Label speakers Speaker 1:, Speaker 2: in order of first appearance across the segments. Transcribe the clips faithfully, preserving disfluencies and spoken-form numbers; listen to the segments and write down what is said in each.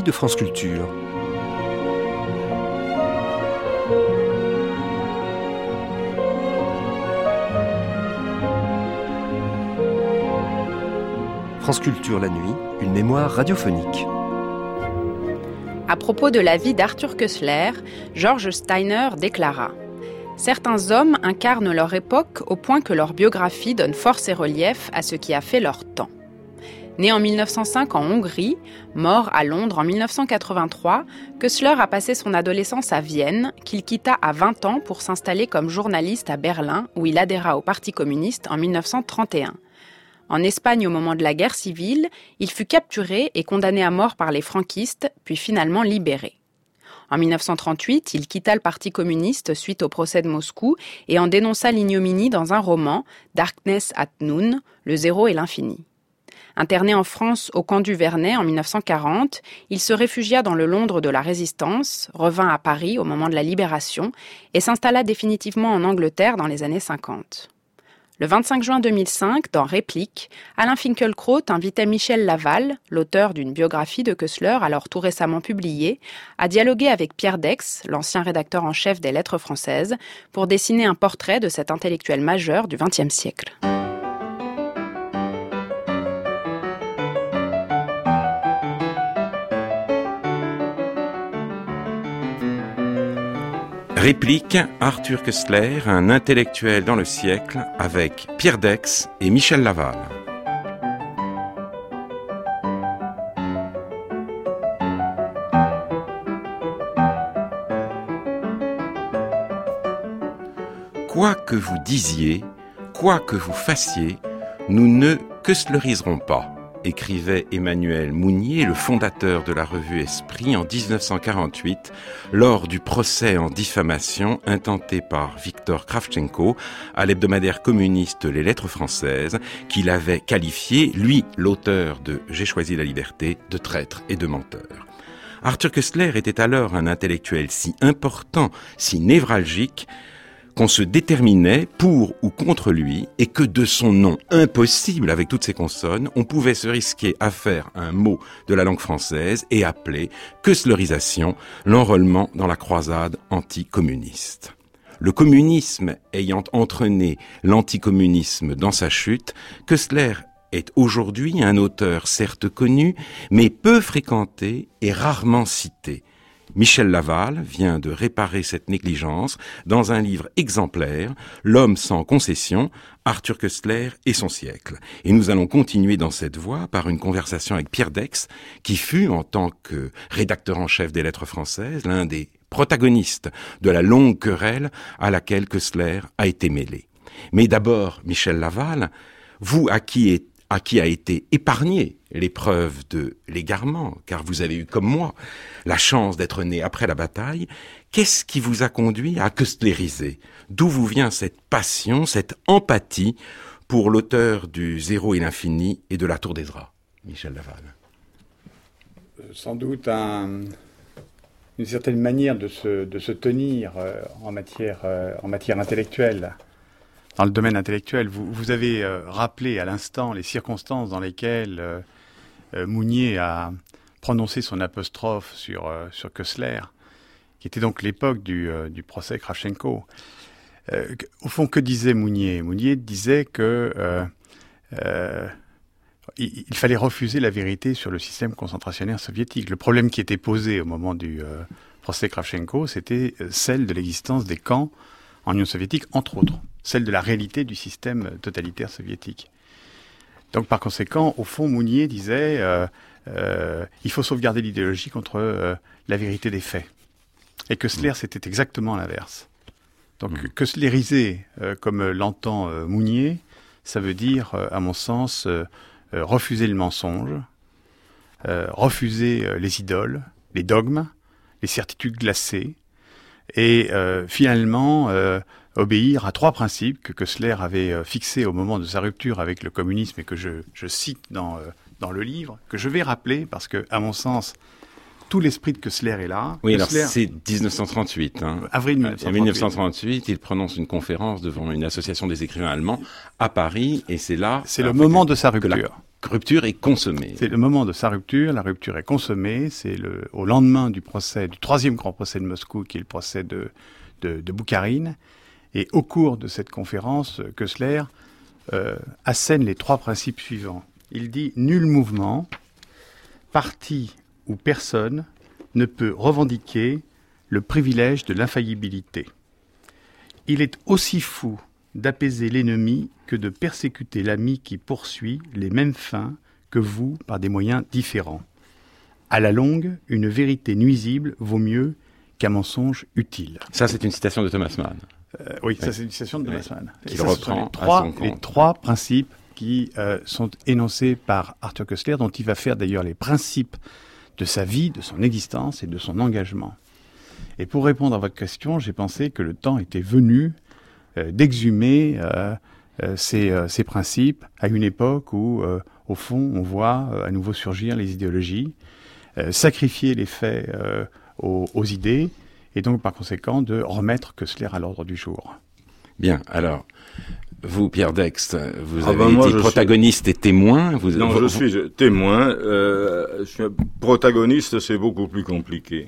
Speaker 1: de France Culture. France Culture la nuit, une mémoire radiophonique.
Speaker 2: À propos de la vie d'Arthur Koestler, George Steiner déclara « Certains hommes incarnent leur époque au point que leur biographie donne force et relief à ce qui a fait leur temps. » Né en mille neuf cent cinq en Hongrie, mort à Londres en mille neuf cent quatre-vingt-trois, Koestler a passé son adolescence à Vienne, qu'il quitta à vingt ans pour s'installer comme journaliste à Berlin, où il adhéra au Parti communiste en mille neuf cent trente et un. En Espagne, au moment de la guerre civile, il fut capturé et condamné à mort par les franquistes, puis finalement libéré. En mille neuf cent trente-huit, il quitta le Parti communiste suite au procès de Moscou et en dénonça l'ignominie dans un roman, Darkness at Noon, Le zéro et l'infini. Interné en France au camp du Vernet en mille neuf cent quarante, il se réfugia dans le Londres de la Résistance, revint à Paris au moment de la Libération et s'installa définitivement en Angleterre dans les années cinquante. Le vingt-cinq juin deux mille cinq, dans Réplique, Alain Finkielkraut invitait Michel Laval, l'auteur d'une biographie de Koestler alors tout récemment publiée, à dialoguer avec Pierre Dex, l'ancien rédacteur en chef des Lettres françaises, pour dessiner un portrait de cet intellectuel majeur du vingtième siècle.
Speaker 3: Réplique, Arthur Koestler, un intellectuel dans le siècle, avec Pierre Dex et Michel Laval. Quoi que vous disiez, quoi que vous fassiez, nous ne koestleriserons pas, écrivait Emmanuel Mounier, le fondateur de la revue Esprit, en dix-neuf cent quarante-huit, lors du procès en diffamation intenté par Victor Kravchenko à l'hebdomadaire communiste Les Lettres françaises, qu'il avait qualifié, lui, l'auteur de « J'ai choisi la liberté », de traître et de menteur. Arthur Koestler était alors un intellectuel si important, si névralgique, qu'on se déterminait pour ou contre lui et que de son nom impossible avec toutes ses consonnes, on pouvait se risquer à faire un mot de la langue française et appeler koestlerisation l'enrôlement dans la croisade anticommuniste. Le communisme ayant entraîné l'anticommunisme dans sa chute, Koestler est aujourd'hui un auteur certes connu, mais peu fréquenté et rarement cité. Michel Laval vient de réparer cette négligence dans un livre exemplaire, L'homme sans concession, Arthur Koestler et son siècle. Et nous allons continuer dans cette voie par une conversation avec Pierre Dex, qui fut, en tant que rédacteur en chef des Lettres françaises, l'un des protagonistes de la longue querelle à laquelle Koestler a été mêlé. Mais d'abord, Michel Laval, vous à qui est à qui a été épargnée l'épreuve de l'égarement, car vous avez eu, comme moi, la chance d'être né après la bataille, qu'est-ce qui vous a conduit à koestleriser ? D'où vous vient cette passion, cette empathie pour l'auteur du Zéro et l'infini et de la Tour d'Ezra, Michel Laval ?
Speaker 4: Sans doute un, une certaine manière de se, de se tenir euh, en matière, euh, en matière intellectuelle. Dans le domaine intellectuel, vous, vous avez euh, rappelé à l'instant les circonstances dans lesquelles euh, euh, Mounier a prononcé son apostrophe sur, euh, sur Koestler, qui était donc l'époque du, euh, du procès Kravchenko. Euh, au fond, que disait Mounier ? Mounier disait que euh, euh, il, il fallait refuser la vérité sur le système concentrationnaire soviétique. Le problème qui était posé au moment du euh, procès Kravchenko, c'était celle de l'existence des camps en Union soviétique, entre autres, celle de la réalité du système totalitaire soviétique. Donc, par conséquent, au fond, Mounier disait euh, euh, il faut sauvegarder l'idéologie contre euh, la vérité des faits. Et Koestler, mmh. c'était exactement l'inverse. Donc, mmh. koestleriser, euh, comme l'entend euh, Mounier, ça veut dire, euh, à mon sens, euh, euh, refuser le mensonge, euh, refuser euh, les idoles, les dogmes, les certitudes glacées, et euh, finalement euh, obéir à trois principes que Koestler avait euh, fixés au moment de sa rupture avec le communisme et que je, je cite dans, euh, dans le livre, que je vais rappeler parce que, à mon sens, tout l'esprit de Koestler est là.
Speaker 3: Oui,
Speaker 4: Koestler,
Speaker 3: alors c'est dix-neuf cent trente-huit. Hein.
Speaker 4: Avril mille neuf cent trente-huit.
Speaker 3: En mille neuf cent trente-huit, il prononce une conférence devant une association des écrivains allemands à Paris, et c'est là...
Speaker 4: C'est le moment de sa rupture.
Speaker 3: Que la rupture est consommée.
Speaker 4: C'est le moment de sa rupture, la rupture est consommée, c'est le, au lendemain du procès, du troisième grand procès de Moscou, qui est le procès de, de, de Boukharine. Et au cours de cette conférence, Koestler euh, assène les trois principes suivants. Il dit « Nul mouvement, parti ou personne ne peut revendiquer le privilège de l'infaillibilité. Il est aussi fou d'apaiser l'ennemi que de persécuter l'ami qui poursuit les mêmes fins que vous par des moyens différents. À la longue, une vérité nuisible vaut mieux qu'un mensonge utile. »
Speaker 3: Ça, c'est une citation de Thomas Mann.
Speaker 4: Euh, oui, ça, c'est une citation de Thomas Mann.
Speaker 3: Qu'il reprend
Speaker 4: les trois,
Speaker 3: à son compte.
Speaker 4: Les trois principes qui euh, sont énoncés par Arthur Koestler, dont il va faire d'ailleurs les principes de sa vie, de son existence et de son engagement. Et pour répondre à votre question, j'ai pensé que le temps était venu euh, d'exhumer euh, euh, ces, euh, ces principes à une époque où, euh, au fond, on voit euh, à nouveau surgir les idéologies, euh, sacrifier les faits euh, aux, aux idées, et donc par conséquent de remettre Koestler à l'ordre du jour.
Speaker 3: Bien, alors, vous, Pierre Dext, vous
Speaker 5: ah
Speaker 3: avez
Speaker 5: ben moi,
Speaker 3: été protagoniste
Speaker 5: suis...
Speaker 3: et témoin. Vous...
Speaker 5: Non,
Speaker 3: vous...
Speaker 5: je suis témoin. Euh, je suis protagoniste, c'est beaucoup plus compliqué.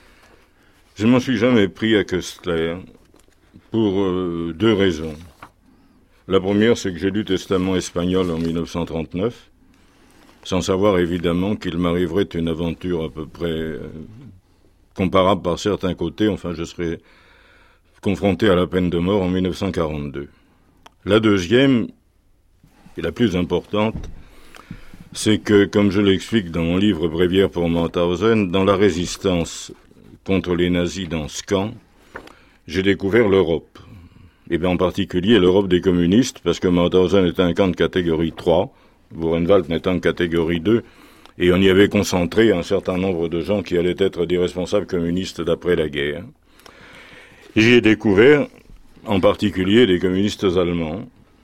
Speaker 5: Je ne m'en suis jamais pris à Koestler pour euh, deux raisons. La première, c'est que j'ai lu Testament espagnol en mille neuf cent trente-neuf, sans savoir évidemment qu'il m'arriverait une aventure à peu près euh, comparable par certains côtés. Enfin, je serais confronté à la peine de mort en mille neuf cent quarante-deux. La deuxième, et la plus importante, c'est que, comme je l'explique dans mon livre Bréviaire pour Mauthausen, dans la résistance contre les nazis dans ce camp, j'ai découvert l'Europe. Et bien en particulier l'Europe des communistes, parce que Mauthausen était un camp de catégorie trois, Buchenwald n'étant de catégorie deux, et on y avait concentré un certain nombre de gens qui allaient être des responsables communistes d'après la guerre. J'y ai découvert en particulier des communistes allemands,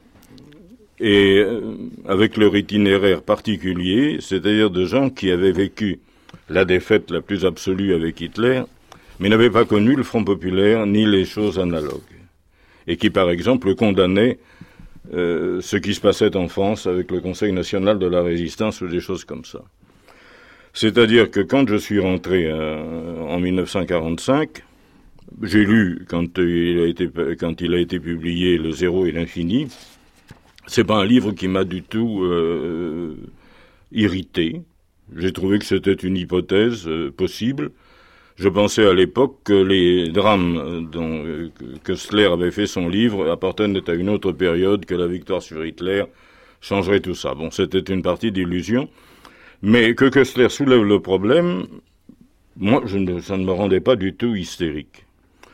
Speaker 5: et euh, avec leur itinéraire particulier, c'est-à-dire de gens qui avaient vécu la défaite la plus absolue avec Hitler, mais n'avaient pas connu le Front populaire ni les choses analogues, et qui, par exemple, condamnaient euh, ce qui se passait en France avec le Conseil national de la résistance ou des choses comme ça. C'est-à-dire que quand je suis rentré euh, en mille neuf cent quarante-cinq, j'ai lu, quand il a été, quand il a été publié, Le Zéro et l'Infini. C'est pas un livre qui m'a du tout euh, irrité. J'ai trouvé que c'était une hypothèse euh, possible. Je pensais à l'époque que les drames dont euh, Koestler avait fait son livre appartenaient à une autre période, que la victoire sur Hitler changerait tout ça. Bon, c'était une partie d'illusion. Mais que Koestler soulève le problème, moi, je ne, ça ne me rendait pas du tout hystérique.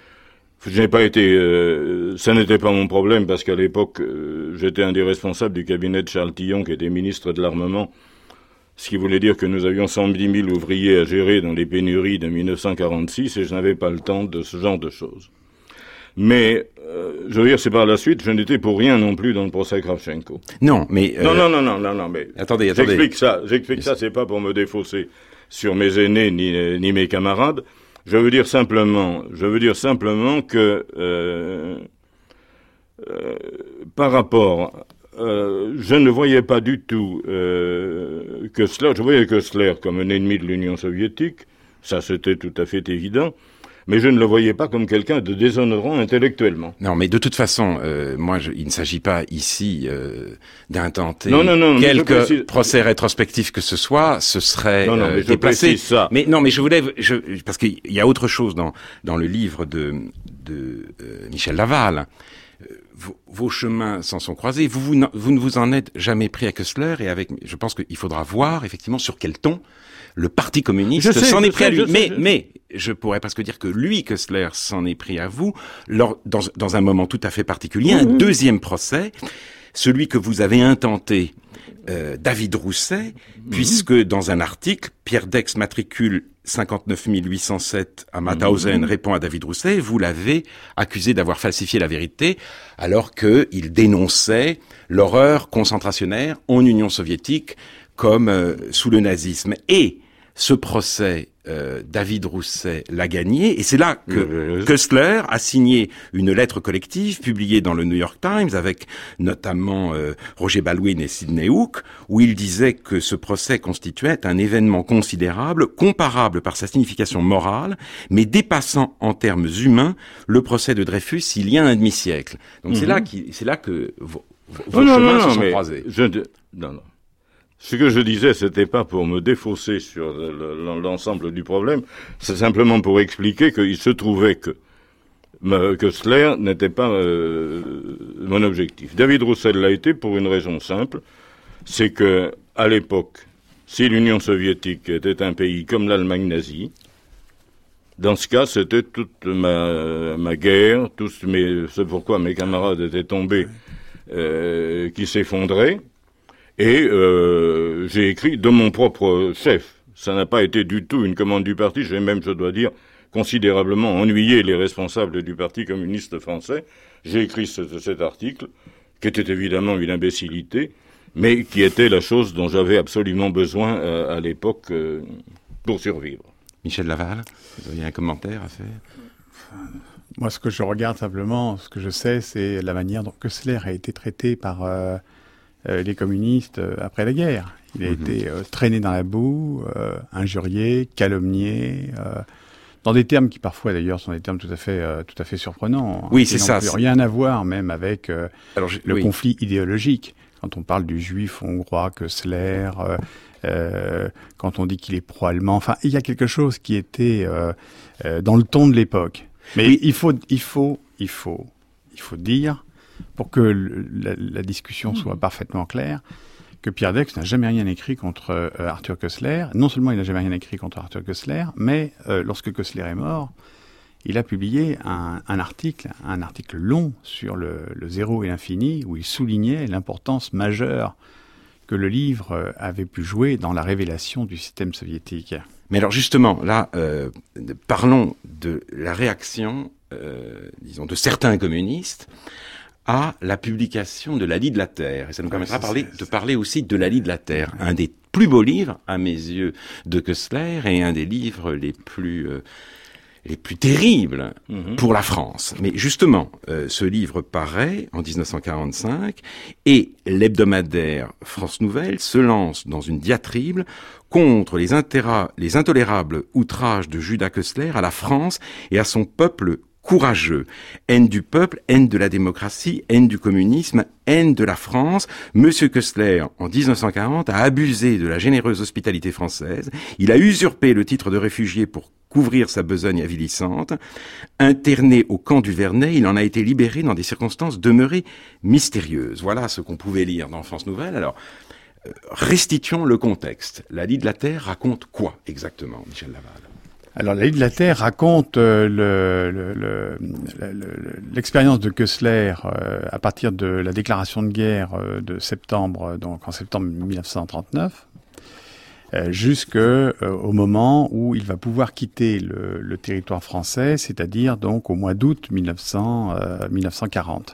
Speaker 5: Je n'ai pas été, euh, ça n'était pas mon problème parce qu'à l'époque, euh, j'étais un des responsables du cabinet de Charles Tillon, qui était ministre de l'Armement, ce qui voulait dire que nous avions cent dix mille ouvriers à gérer dans les pénuries de mille neuf cent quarante-six et je n'avais pas le temps de ce genre de choses. Mais, euh, je veux dire, c'est par la suite, je n'étais pour rien non plus dans le procès Kravchenko.
Speaker 3: Non, mais... Euh...
Speaker 5: Non, non, non, non, non, non, mais...
Speaker 3: Attendez, attendez.
Speaker 5: J'explique ça, j'explique ça, c'est pas pour me défausser sur mes aînés ni, ni mes camarades. Je veux dire simplement, je veux dire simplement que euh, euh, par rapport, euh, je ne voyais pas du tout euh, Koestler, je voyais Koestler comme un ennemi de l'Union soviétique, ça c'était tout à fait évident, mais je ne le voyais pas comme quelqu'un de déshonorant intellectuellement.
Speaker 3: Non, mais de toute façon, euh, moi, je, il ne s'agit pas ici euh, d'intenter
Speaker 5: non, non, non,
Speaker 3: quelque
Speaker 5: précise...
Speaker 3: procès rétrospectif que ce soit. Ce serait
Speaker 5: non, non,
Speaker 3: euh,
Speaker 5: mais je
Speaker 3: déplacé.
Speaker 5: Ça.
Speaker 3: Mais non, mais je voulais, je, parce qu'il y a autre chose dans dans le livre de de euh, Michel Laval. Vos, vos chemins s'en sont croisés. Vous, vous, vous ne vous en êtes jamais pris à Koestler et avec. Je pense qu'il faudra voir effectivement sur quel ton le Parti communiste
Speaker 5: sais,
Speaker 3: s'en est pris
Speaker 5: sais,
Speaker 3: à lui.
Speaker 5: Je
Speaker 3: mais
Speaker 5: sais, je...
Speaker 3: mais je pourrais presque dire que lui, Koestler, s'en est pris à vous lors, dans dans un moment tout à fait particulier, mmh. un deuxième procès, celui que vous avez intenté. Euh, David Rousset, mmh. puisque dans un article, Pierre Dext matricule cinquante-neuf mille huit cent sept à Mauthausen, mmh. répond à David Rousset, vous l'avez accusé d'avoir falsifié la vérité, alors qu'il dénonçait l'horreur concentrationnaire en Union soviétique comme euh, sous le nazisme. Et ce procès, euh, David Rousset l'a gagné, et c'est là que Koestler a signé une lettre collective publiée dans le New York Times avec notamment euh, Roger Baldwin et Sidney Hook, où il disait que ce procès constituait un événement considérable, comparable par sa signification morale, mais dépassant en termes humains le procès de Dreyfus il y a un demi-siècle. Donc mm-hmm. c'est là qui, c'est là que vos, vos
Speaker 5: oh,
Speaker 3: chemins
Speaker 5: non, non,
Speaker 3: se
Speaker 5: non,
Speaker 3: sont
Speaker 5: mais
Speaker 3: croisés.
Speaker 5: Je, non, non. Ce que je disais, c'était pas pour me défausser sur le, l'ensemble du problème, c'est simplement pour expliquer qu'il se trouvait que Koestler n'était pas euh, mon objectif. David Rousset l'a été pour une raison simple, c'est que à l'époque, si l'Union soviétique était un pays comme l'Allemagne nazie, dans ce cas, c'était toute ma, ma guerre, tous mes, c'est pourquoi mes camarades étaient tombés, euh, qui s'effondraient. Et euh, j'ai écrit de mon propre chef. Ça n'a pas été du tout une commande du parti. J'ai même, je dois dire, considérablement ennuyé les responsables du Parti communiste français. J'ai écrit ce, cet article, qui était évidemment une imbécilité, mais qui était la chose dont j'avais absolument besoin euh, à l'époque euh, pour survivre.
Speaker 3: Michel Laval, vous avez un commentaire à faire ?
Speaker 4: Moi, ce que je regarde simplement, ce que je sais, c'est la manière dont Koestler a été traité par... Euh, Euh, les communistes euh, après la guerre. Il a mmh. été euh, traîné dans la boue, euh, injurié, calomnié, euh, dans des termes qui parfois d'ailleurs sont des termes tout à fait, euh, tout à fait surprenants.
Speaker 3: Oui, c'est ça.
Speaker 4: Plus rien à voir même avec euh, Alors, le
Speaker 3: oui.
Speaker 4: conflit idéologique. Quand on parle du juif hongrois, Koestler, euh, euh, quand on dit qu'il est pro-allemand, enfin, il y a quelque chose qui était euh, euh, dans le ton de l'époque. Mais oui. il faut, il faut, il faut, il faut dire. Pour que le, la, la discussion soit parfaitement claire, que Pierre Daix n'a jamais rien écrit contre euh, Arthur Koestler. Non seulement il n'a jamais rien écrit contre Arthur Koestler, mais euh, lorsque Koestler est mort, il a publié un, un article, un article long sur le, le zéro et l'infini, où il soulignait l'importance majeure que le livre avait pu jouer dans la révélation du système soviétique.
Speaker 3: Mais alors justement, là, euh, parlons de la réaction, euh, disons, de certains communistes à la publication de La Lie de la Terre. Et ça nous permettra de parler, de parler aussi de La Lie de la Terre, un des plus beaux livres, à mes yeux, de Koestler, et un des livres les plus, euh, les plus terribles mmh. pour la France. Mais justement, euh, ce livre paraît en dix-neuf cent quarante-cinq, et l'hebdomadaire France Nouvelle se lance dans une diatribe contre les, intéra- les intolérables outrages de Judas Koestler à la France et à son peuple courageux. Haine du peuple, haine de la démocratie, haine du communisme, haine de la France. Monsieur Koestler, en dix-neuf cent quarante, a abusé de la généreuse hospitalité française. Il a usurpé le titre de réfugié pour couvrir sa besogne avilissante. Interné au camp du Vernet, il en a été libéré dans des circonstances demeurées mystérieuses. Voilà ce qu'on pouvait lire dans France Nouvelle. Alors, euh, restituons le contexte. La Lie de la Terre raconte quoi exactement, Michel Laval ?
Speaker 4: Alors, La Lie de la Terre raconte euh, le, le, le, le, l'expérience de Koestler euh, à partir de la déclaration de guerre euh, de septembre, donc en septembre dix-neuf cent trente-neuf, euh, jusqu'au euh, moment où il va pouvoir quitter le, le territoire français, c'est-à-dire donc au mois d'août dix-neuf cent quarante.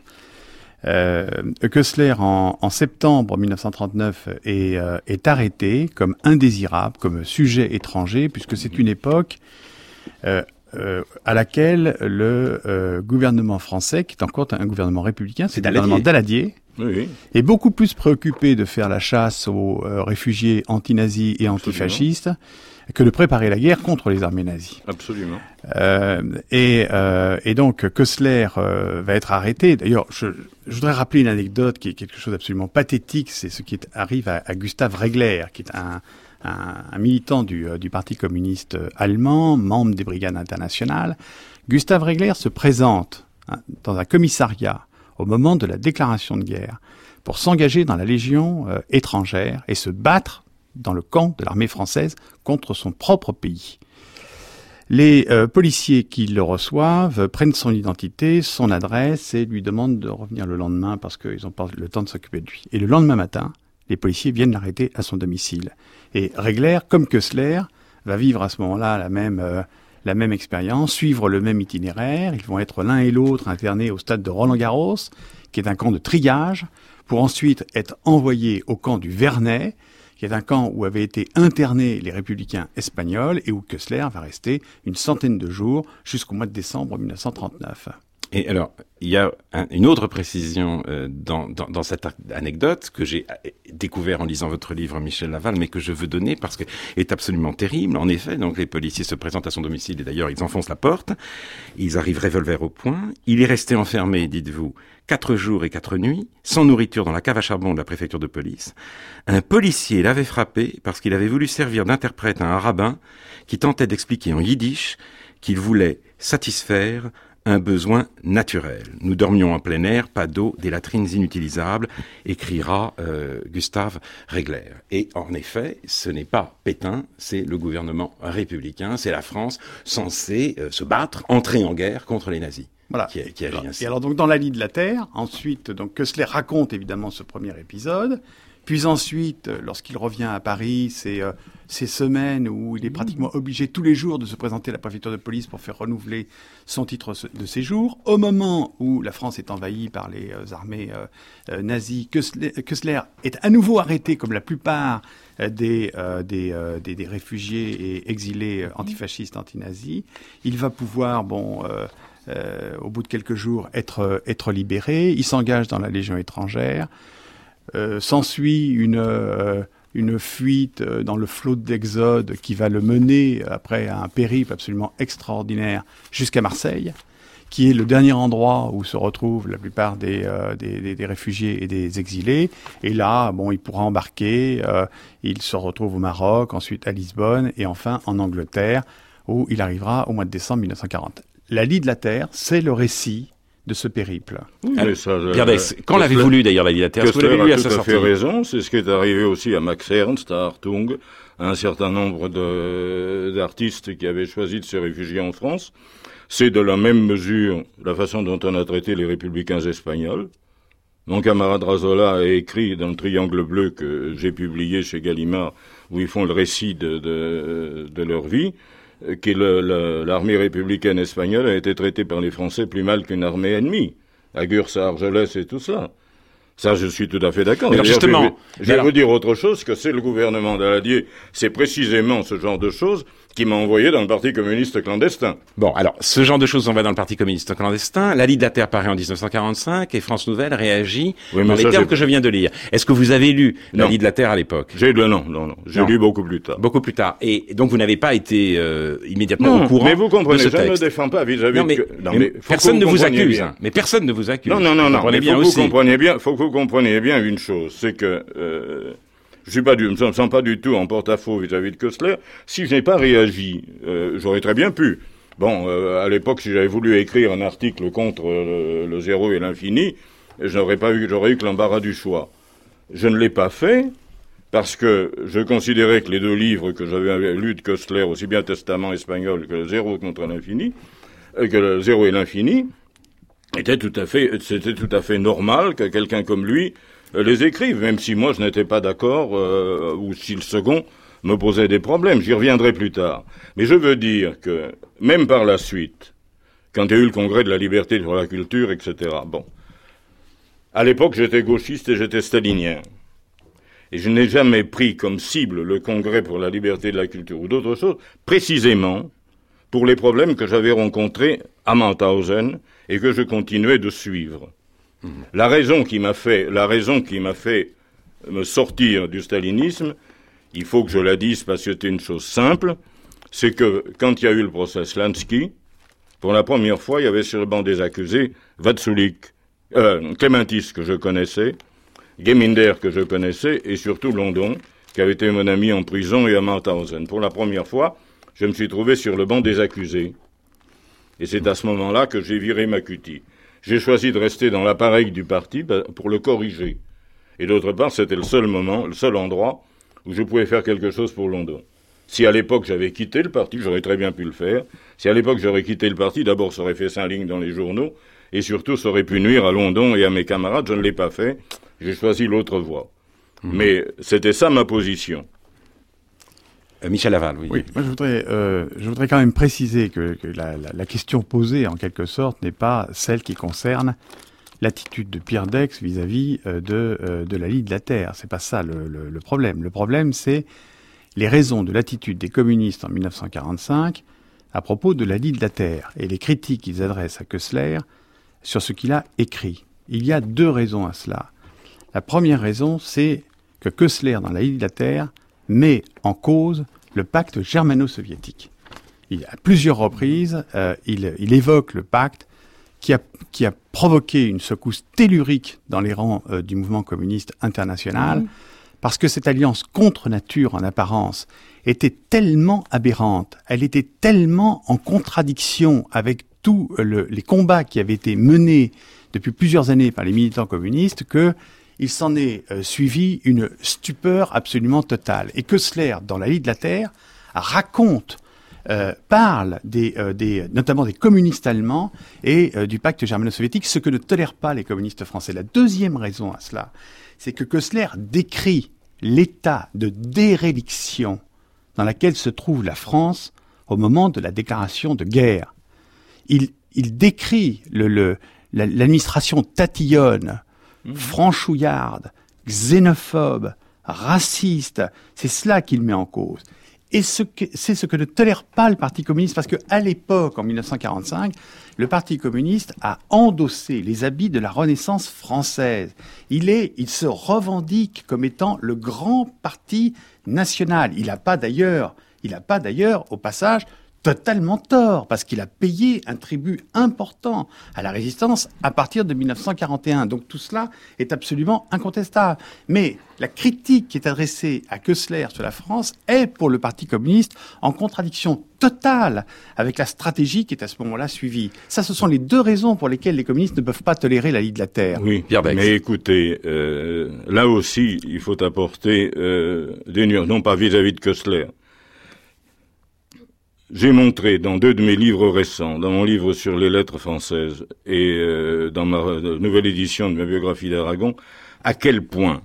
Speaker 4: Euh, Koestler, en, en septembre dix-neuf cent trente-neuf, est, euh, est arrêté comme indésirable, comme sujet étranger, puisque c'est une époque euh, euh, à laquelle le euh, gouvernement français, qui est encore un gouvernement républicain, c'est le gouvernement Daladier, oui. est beaucoup plus préoccupé de faire la chasse aux euh, réfugiés anti-nazis et antifascistes que de préparer la guerre contre les armées nazies.
Speaker 5: Absolument.
Speaker 4: Euh, et, euh, et donc, Koestler euh, va être arrêté. D'ailleurs, je, je voudrais rappeler une anecdote qui est quelque chose d'absolument pathétique. C'est ce qui est, arrive à, à Gustav Regler, qui est un, un, un militant du, du Parti communiste allemand, membre des Brigades internationales. Gustav Regler se présente hein, dans un commissariat au moment de la déclaration de guerre pour s'engager dans la Légion euh, étrangère et se battre dans le camp de l'armée française contre son propre pays. Les euh, policiers qui le reçoivent prennent son identité, son adresse et lui demandent de revenir le lendemain parce qu'ils n'ont pas le temps de s'occuper de lui. Et le lendemain matin, les policiers viennent l'arrêter à son domicile. Et Regler, comme Koestler, va vivre à ce moment-là la même, euh, la même expérience, suivre le même itinéraire. Ils vont être l'un et l'autre internés au stade de Roland-Garros, qui est un camp de triage, pour ensuite être envoyés au camp du Vernet, qui est un camp où avaient été internés les républicains espagnols et où Koestler va rester une centaine de jours jusqu'au mois de décembre mille neuf cent trente-neuf.
Speaker 3: Et alors, il y a un, une autre précision euh, dans, dans, dans cette anecdote que j'ai découvert en lisant votre livre, Michel Laval, mais que je veux donner parce qu'elle est absolument terrible. En effet, donc les policiers se présentent à son domicile et d'ailleurs ils enfoncent la porte. Ils arrivent revolver au poing. Il est resté enfermé, dites-vous, quatre jours et quatre nuits, sans nourriture dans la cave à charbon de la préfecture de police. Un policier l'avait frappé parce qu'il avait voulu servir d'interprète à un rabbin qui tentait d'expliquer en yiddish qu'il voulait satisfaire un besoin naturel. Nous dormions en plein air, pas d'eau, des latrines inutilisables, écrira euh, Gustave Regler. Et en effet, ce n'est pas Pétain, c'est le gouvernement républicain, c'est la France censée euh, se battre, entrer en guerre contre les nazis.
Speaker 4: Voilà.
Speaker 3: Qui, qui agit ainsi.
Speaker 4: Et alors donc dans La Lie de la Terre, ensuite donc Koestler raconte évidemment ce premier épisode. Puis ensuite, lorsqu'il revient à Paris, c'est euh, ces semaines où il est pratiquement obligé tous les jours de se présenter à la préfecture de police pour faire renouveler son titre de séjour. Au moment où la France est envahie par les euh, armées euh, euh, nazies, Koestler, Koestler est à nouveau arrêté comme la plupart euh, des, euh, des, euh, des, des réfugiés et exilés euh, antifascistes, antinazis. Il va pouvoir, bon... Euh, Euh, au bout de quelques jours, être, être libéré. Il s'engage dans la Légion étrangère. Euh, s'ensuit une, euh, une fuite dans le flot d'Exode qui va le mener, après un périple absolument extraordinaire, jusqu'à Marseille, qui est le dernier endroit où se retrouvent la plupart des, euh, des, des, des réfugiés et des exilés. Et là, bon, il pourra embarquer. Euh, il se retrouve au Maroc, ensuite à Lisbonne, et enfin en Angleterre, où il arrivera au mois de décembre mille neuf cent quarante. La Lie de la Terre, c'est le récit de ce périple.
Speaker 5: Oui, mais ça, euh,
Speaker 3: Pierre Deix, quand l'avez-vous lu d'ailleurs, La Lie de la Terre?
Speaker 5: Koestler a tout à fait raison, c'est ce qui est arrivé aussi à Max Ernst, à Hartung, à un certain nombre de, d'artistes qui avaient choisi de se réfugier en France. C'est de la même mesure la façon dont on a traité les républicains espagnols. Mon camarade Razola a écrit dans le Triangle Bleu que j'ai publié chez Gallimard, où ils font le récit de, de, de leur vie, que le, le, l'armée républicaine espagnole a été traitée par les Français plus mal qu'une armée ennemie, à Gurs, à Argelès et tout cela. Ça, je suis tout à fait d'accord.
Speaker 3: Mais alors justement,
Speaker 5: je vais, je vais
Speaker 3: alors...
Speaker 5: vous dire autre chose, que c'est le gouvernement Daladier, c'est précisément ce genre de choses qui m'a envoyé dans le Parti communiste clandestin.
Speaker 3: Bon, alors, ce genre de choses, on va dans le Parti communiste clandestin. La Lie de la Terre paraît en dix-neuf cent quarante-cinq et France Nouvelle réagit oui, dans les termes j'ai... que je viens de lire. Est-ce que vous avez lu La non. Lie de la Terre à l'époque?
Speaker 5: J'ai lu, non, non, non. J'ai non. lu beaucoup plus tard.
Speaker 3: Beaucoup plus tard. Et donc, vous n'avez pas été euh, immédiatement
Speaker 5: non,
Speaker 3: au courant
Speaker 5: mais vous comprenez,
Speaker 3: de ce
Speaker 5: je
Speaker 3: texte.
Speaker 5: ne me défends pas vis-à-vis
Speaker 3: non, mais,
Speaker 5: de...
Speaker 3: Non, mais, mais personne ne vous accuse. Hein. Mais personne ne vous accuse.
Speaker 5: Non, non, non, non.
Speaker 3: Mais
Speaker 5: faut que vous compreniez bien, faut que vous compreniez bien une chose, c'est que... Euh, Je suis pas du, je me sens pas du tout en porte-à-faux vis-à-vis de Koestler. Si je n'ai pas réagi, euh, j'aurais très bien pu. Bon, euh, à l'époque, si j'avais voulu écrire un article contre le, le zéro et l'infini, je n'aurais pas eu, j'aurais eu que l'embarras du choix. Je ne l'ai pas fait parce que je considérais que les deux livres que j'avais lus de Koestler, aussi bien Testament espagnol que le zéro contre l'infini, euh, que le zéro et l'infini, étaient tout à fait, c'était tout à fait normal que quelqu'un comme lui les écrivent, même si moi je n'étais pas d'accord, euh, ou si le second me posait des problèmes. J'y reviendrai plus tard. Mais je veux dire que, même par la suite, quand il y a eu le congrès de la liberté sur la culture, et cetera, bon, à l'époque j'étais gauchiste et j'étais stalinien. Et je n'ai jamais pris comme cible le congrès pour la liberté de la culture ou d'autres choses, précisément pour les problèmes que j'avais rencontrés à Mauthausen et que je continuais de suivre. La raison qui m'a fait, la raison qui m'a fait me sortir du stalinisme, il faut que je la dise parce que c'était une chose simple, c'est que quand il y a eu le procès Slansky, pour la première fois, il y avait sur le banc des accusés Vatsulik, euh, Clémentis que je connaissais, Geminder que je connaissais, et surtout London, qui avait été mon ami en prison et à Mauthausen. Pour la première fois, je me suis trouvé sur le banc des accusés. Et c'est à ce moment-là que j'ai viré ma cutie. J'ai choisi de rester dans l'appareil du parti pour le corriger. Et d'autre part, c'était le seul moment, le seul endroit où je pouvais faire quelque chose pour London. Si à l'époque j'avais quitté le parti, j'aurais très bien pu le faire. Si à l'époque j'aurais quitté le parti, d'abord ça aurait fait cinq lignes dans les journaux, et surtout ça aurait pu nuire à London et à mes camarades. Je ne l'ai pas fait. J'ai choisi l'autre voie. Mmh. Mais c'était ça ma position.
Speaker 3: Euh, Michel Laval, oui.
Speaker 4: Oui, moi je voudrais, euh, je voudrais quand même préciser que, que la, la, la question posée, en quelque sorte, n'est pas celle qui concerne l'attitude de Pierre Daix vis-à-vis euh, de, euh, de la Ligue de la Terre. C'est pas ça le, le, le problème. Le problème, c'est les raisons de l'attitude des communistes en dix-neuf cent quarante-cinq à propos de la Ligue de la Terre et les critiques qu'ils adressent à Koestler sur ce qu'il a écrit. Il y a deux raisons à cela. La première raison, c'est que Koestler, dans la Ligue de la Terre, met en cause le pacte germano-soviétique. Il, à plusieurs reprises, euh, il, il évoque le pacte qui a, qui a provoqué une secousse tellurique dans les rangs euh, du mouvement communiste international, mmh. parce que cette alliance contre nature en apparence était tellement aberrante, elle était tellement en contradiction avec tous le, les combats qui avaient été menés depuis plusieurs années par les militants communistes que il s'en est euh, suivi une stupeur absolument totale. Et Koestler, dans la Ligue de la Terre, raconte, euh, parle des, euh, des, notamment des communistes allemands et euh, du pacte germano-soviétique, ce que ne tolèrent pas les communistes français. La deuxième raison à cela, c'est que Koestler décrit l'état de déréliction dans laquelle se trouve la France au moment de la déclaration de guerre. Il, il décrit le, le, la, l'administration tatillonne, franchouillarde, xénophobe, raciste, c'est cela qu'il met en cause. Et ce que, c'est ce que ne tolère pas le Parti communiste, parce que à l'époque, en dix-neuf cent quarante-cinq, le Parti communiste a endossé les habits de la Renaissance française. Il est, il se revendique comme étant le grand parti national. Il n'a pas d'ailleurs, il n'a pas d'ailleurs, au passage, totalement tort, parce qu'il a payé un tribut important à la résistance à partir de dix-neuf cent quarante et un. Donc tout cela est absolument incontestable. Mais la critique qui est adressée à Koestler sur la France est, pour le Parti communiste, en contradiction totale avec la stratégie qui est à ce moment-là suivie. Ça, ce sont les deux raisons pour lesquelles les communistes ne peuvent pas tolérer la Ligue de la Terre.
Speaker 5: Oui, Pierre Daix. Mais écoutez, euh, là aussi, il faut apporter euh, des nuances, non pas vis-à-vis de Koestler. J'ai montré dans deux de mes livres récents, dans mon livre sur les lettres françaises et euh, dans ma euh, nouvelle édition de ma biographie d'Aragon, à quel point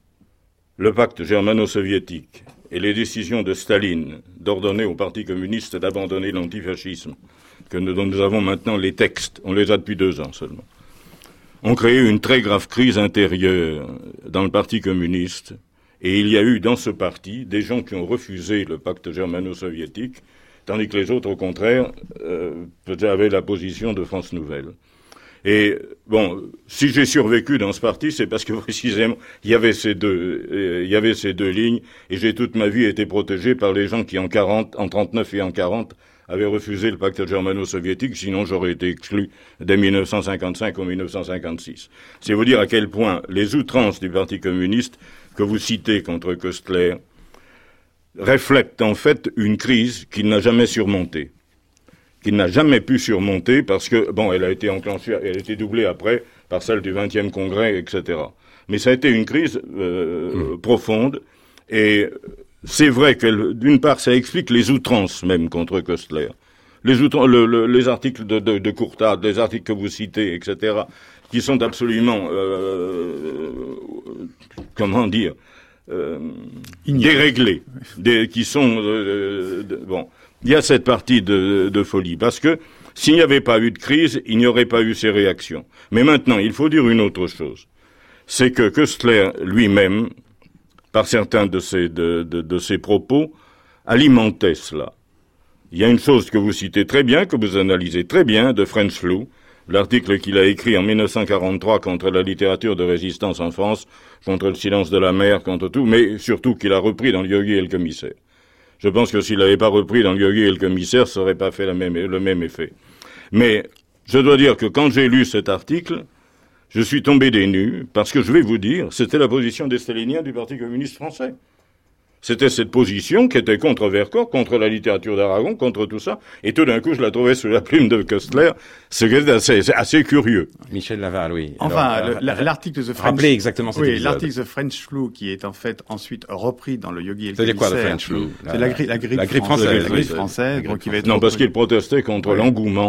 Speaker 5: le pacte germano-soviétique et les décisions de Staline d'ordonner au Parti communiste d'abandonner l'antifascisme, que nous, dont nous avons maintenant les textes, on les a depuis deux ans seulement, ont créé une très grave crise intérieure dans le Parti communiste. Et il y a eu dans ce parti des gens qui ont refusé le pacte germano-soviétique, tandis que les autres, au contraire, euh, avaient la position de France Nouvelle. Et bon, si j'ai survécu dans ce parti, c'est parce que précisément il y avait ces deux, euh, il y avait ces deux lignes, et j'ai toute ma vie été protégé par les gens qui en quarante, en trente-neuf et en quarante avaient refusé le pacte germano-soviétique, sinon j'aurais été exclu dès dix-neuf cent cinquante-cinq ou dix-neuf cent cinquante-six. C'est vous dire à quel point les outrances du Parti communiste que vous citez contre Koestler reflète en fait une crise qu'il n'a jamais surmontée, qu'il n'a jamais pu surmonter parce que, bon, elle a été enclenchée, elle a été doublée après par celle du vingtième congrès, et cetera. Mais ça a été une crise euh, mmh. profonde, et c'est vrai que, d'une part, ça explique les outrances même contre Koestler. Les, outrances, le, le, les articles de, de, de Courtade, les articles que vous citez, et cetera, qui sont absolument, euh, comment dire, Euh, déréglés, des, qui sont euh, de, bon. Il y a cette partie de, de folie parce que s'il n'y avait pas eu de crise, il n'y aurait pas eu ces réactions. Mais maintenant, il faut dire une autre chose, c'est que Koestler lui-même, par certains de ses de, de, de ses propos, alimentait cela. Il y a une chose que vous citez très bien, que vous analysez très bien, de French Flew, l'article qu'il a écrit en dix-neuf cent quarante-trois contre la littérature de résistance en France, contre le silence de la mer, contre tout, mais surtout qu'il a repris dans le Yogi et le commissaire. Je pense que s'il n'avait pas repris dans le Yogi et le commissaire, ça n'aurait pas fait la même, le même effet. Mais je dois dire que quand j'ai lu cet article, je suis tombé des nues, parce que je vais vous dire, c'était la position des staliniens du Parti communiste français. C'était cette position qui était contre Vercors, contre la littérature d'Aragon, contre tout ça. Et tout d'un coup, je la trouvais sous la plume de Koestler, ce qui est assez, assez curieux.
Speaker 6: Michel Laval, oui.
Speaker 4: Enfin, Alors, le, euh, l'article The French...
Speaker 6: Rappelez exactement cet
Speaker 4: oui,
Speaker 6: épisode.
Speaker 4: L'article The French Flu, qui est en fait ensuite repris dans le Yogi et le
Speaker 6: C'est
Speaker 4: commissaire.
Speaker 6: quoi, le French Flu?
Speaker 4: C'est la, la, la grippe,
Speaker 6: la grippe
Speaker 4: française.
Speaker 6: française.
Speaker 4: La grippe française, donc, qui va être
Speaker 5: non, parce qu'il protestait contre oui. l'engouement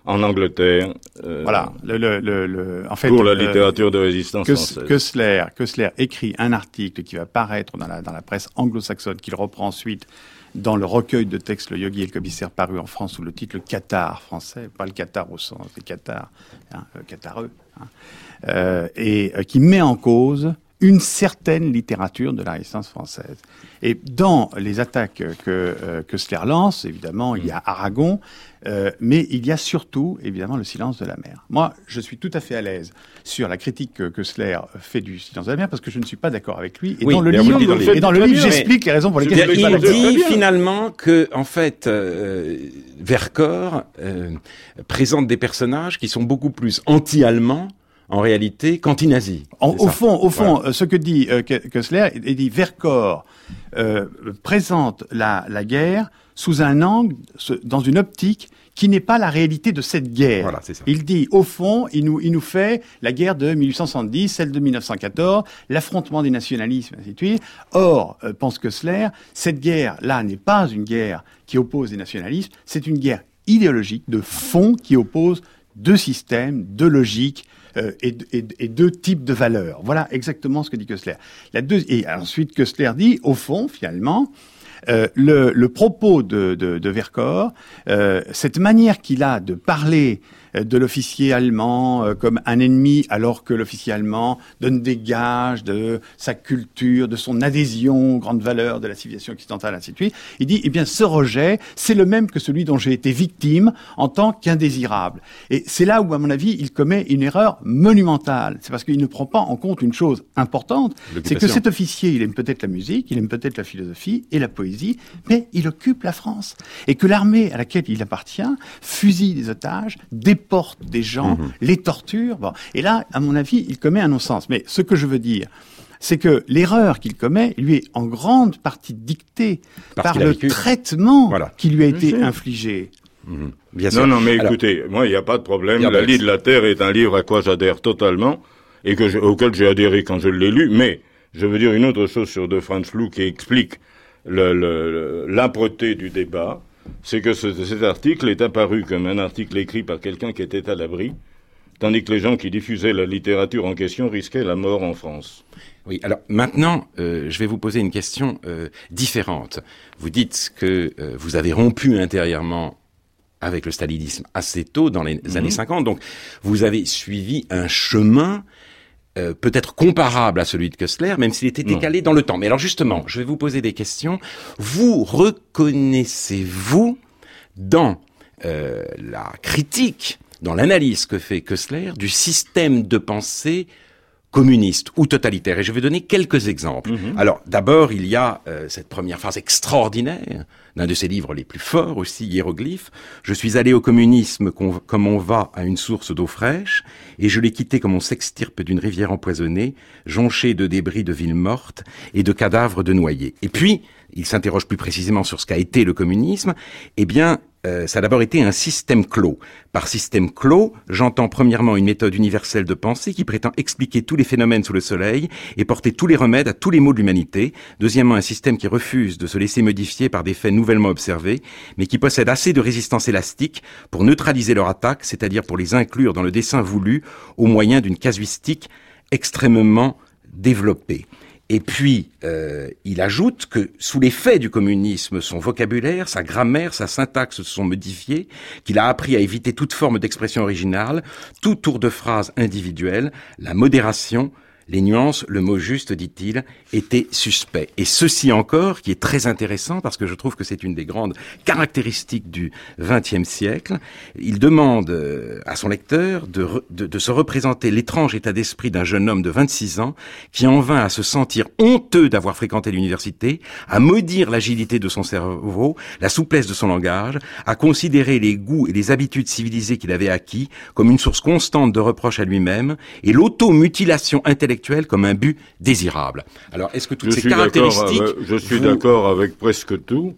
Speaker 5: en Angleterre. Euh,
Speaker 4: voilà. Le, le, le, le, en fait,
Speaker 5: pour la littérature euh, de résistance
Speaker 4: Keus,
Speaker 5: française.
Speaker 4: Koestler, Koestler écrit un article qui va paraître dans la, dans la presse anglo-saxonne, qu'il reprend ensuite dans le recueil de textes Le Yogi et le Commissaire, paru en France sous le titre Le Cathare français, pas le Qatar au sens des Qatar, hein, euh, Qatareux, hein, euh, et euh, qui met en cause une certaine littérature de la résistance française. Et dans les attaques que euh, Koestler lance, évidemment, il y a Aragon, euh, mais il y a surtout, évidemment, le silence de la mer. Moi, je suis tout à fait à l'aise sur la critique que Koestler fait du silence de la mer, parce que je ne suis pas d'accord avec lui. Et
Speaker 3: oui,
Speaker 4: dans le livre,
Speaker 3: dans le,
Speaker 4: et dans le livre j'explique les raisons pour lesquelles je
Speaker 3: il
Speaker 4: suis pas d'accord.
Speaker 3: dit finalement que, en fait, euh, Vercors euh, présente des personnages qui sont beaucoup plus anti-allemands en réalité, qu'anti-nazi.
Speaker 4: Au fond, au fond, voilà. Ce que dit euh, Koestler, il dit Vercors euh, présente la, la guerre sous un angle, dans une optique qui n'est pas la réalité de cette guerre.
Speaker 3: Voilà, c'est ça.
Speaker 4: Il dit, au fond, il nous, il nous fait la guerre de mille huit cent soixante-dix, celle de mille neuf cent quatorze, l'affrontement des nationalismes, ainsi de suite. Or, euh, pense Koestler, cette guerre-là n'est pas une guerre qui oppose les nationalismes, c'est une guerre idéologique, de fond, qui oppose deux systèmes, deux logiques, Euh, et, et, et deux types de valeurs. Voilà exactement ce que dit Koestler. La deux, et ensuite, Koestler dit, au fond, finalement, euh, le, le propos de, de, de Vercors, euh, cette manière qu'il a de parler de l'officier allemand euh, comme un ennemi, alors que l'officier allemand donne des gages de sa culture, de son adhésion aux grandes valeurs de la civilisation occidentale, ainsi de suite. Il dit, eh bien, ce rejet, c'est le même que celui dont j'ai été victime en tant qu'indésirable. Et c'est là où, à mon avis, il commet une erreur monumentale. C'est parce qu'il ne prend pas en compte une chose importante, c'est que cet officier, il aime peut-être la musique, il aime peut-être la philosophie et la poésie, mais il occupe la France. Et que l'armée à laquelle il appartient fusille des otages, porte des gens, mmh. les torture. Bon. Et là, à mon avis, il commet un non-sens. Mais ce que je veux dire, c'est que l'erreur qu'il commet lui est en grande partie dictée Parce par le vécu. traitement voilà. qui lui a été mmh. infligé.
Speaker 5: Mmh. Bien sûr. Non, non, mais Alors, écoutez, moi, il n'y a pas de problème. La Lie de la Terre est un livre à quoi j'adhère totalement et que je, auquel j'ai adhéré quand je l'ai lu. Mais je veux dire une autre chose sur De Franz Lou qui explique le, le, l'âpreté du débat. C'est que ce, cet article est apparu comme un article écrit par quelqu'un qui était à l'abri, tandis que les gens qui diffusaient la littérature en question risquaient la mort en France.
Speaker 3: Oui, alors maintenant, euh, je vais vous poser une question euh, différente. Vous dites que euh, vous avez rompu intérieurement avec le stalinisme assez tôt, dans les mmh. années cinquante, donc vous avez suivi un chemin Euh, peut-être comparable à celui de Koestler, même s'il était décalé non. dans le temps. Mais alors justement, je vais vous poser des questions. Vous reconnaissez-vous dans euh, la critique, dans l'analyse que fait Koestler du système de pensée communiste ou totalitaire? Et je vais donner quelques exemples. Mm-hmm. Alors d'abord, il y a euh, cette première phrase extraordinaire d'un de ses livres les plus forts aussi, Hiéroglyphes. Je suis allé au communisme comme on va à une source d'eau fraîche, et je l'ai quitté comme on s'extirpe d'une rivière empoisonnée, jonchée de débris de villes mortes et de cadavres de noyés. Et puis, il s'interroge plus précisément sur ce qu'a été le communisme. Eh bien, euh, ça a d'abord été un système clos. Par système clos, j'entends premièrement une méthode universelle de pensée qui prétend expliquer tous les phénomènes sous le soleil et porter tous les remèdes à tous les maux de l'humanité. Deuxièmement, un système qui refuse de se laisser modifier par des faits nouvellement observés, mais qui possède assez de résistance élastique pour neutraliser leur attaque, c'est-à-dire pour les inclure dans le dessein voulu au moyen d'une casuistique extrêmement développée. Et puis, euh, il ajoute que sous l'effet du communisme, son vocabulaire, sa grammaire, sa syntaxe se sont modifiés, qu'il a appris à éviter toute forme d'expression originale, tout tour de phrase individuel, la modération, les nuances, le mot juste, dit-il, était suspect. Et ceci encore, qui est très intéressant, parce que je trouve que c'est une des grandes caractéristiques du vingtième siècle, il demande à son lecteur de, de, de se représenter l'étrange état d'esprit d'un jeune homme de vingt-six ans qui en vint à se sentir honteux d'avoir fréquenté l'université, à maudire l'agilité de son cerveau, la souplesse de son langage, à considérer les goûts et les habitudes civilisées qu'il avait acquis comme une source constante de reproches à lui-même, et l'automutilation intellectuelle comme un but désirable. Alors, est-ce que toutes
Speaker 5: je
Speaker 3: ces caractéristiques...
Speaker 5: Avec, je suis
Speaker 3: vous...
Speaker 5: d'accord avec presque tout.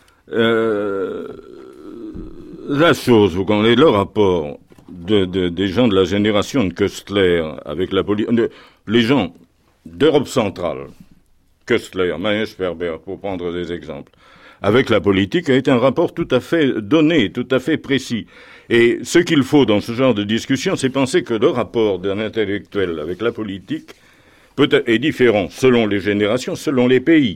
Speaker 5: Euh, la chose, vous connaissez le rapport de, de, des gens de la génération de Koestler avec la politique... Les gens d'Europe centrale, Koestler, Mayer-Sperber, pour prendre des exemples, avec la politique, a été un rapport tout à fait donné, tout à fait précis. Et ce qu'il faut dans ce genre de discussion, c'est penser que le rapport d'un intellectuel avec la politique peut-être est différent selon les générations, selon les pays.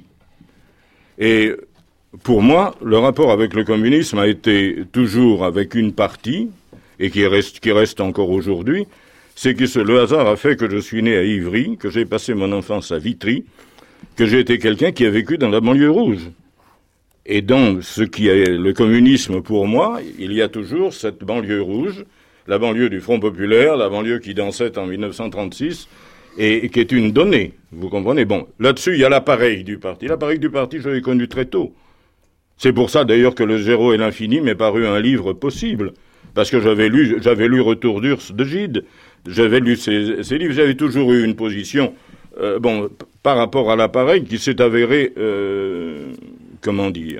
Speaker 5: Et pour moi, le rapport avec le communisme a été toujours avec une partie, et qui reste, qui reste encore aujourd'hui, c'est que ce, le hasard a fait que je suis né à Ivry, que j'ai passé mon enfance à Vitry, que j'ai été quelqu'un qui a vécu dans la banlieue rouge. Et dans ce qui est le communisme pour moi, il y a toujours cette banlieue rouge, la banlieue du Front Populaire, la banlieue qui dansait en mille neuf cent trente-six, et, et qui est une donnée, vous comprenez. Bon, là-dessus, il y a l'appareil du parti. L'appareil du parti, je l'ai connu très tôt. C'est pour ça, d'ailleurs, que Le Zéro et l'Infini m'est paru un livre possible, parce que j'avais lu, j'avais lu Retour d'Urs de Gide, j'avais lu ces, ces livres, j'avais toujours eu une position, euh, bon, p- par rapport à l'appareil qui s'est avéré, euh, comment dire,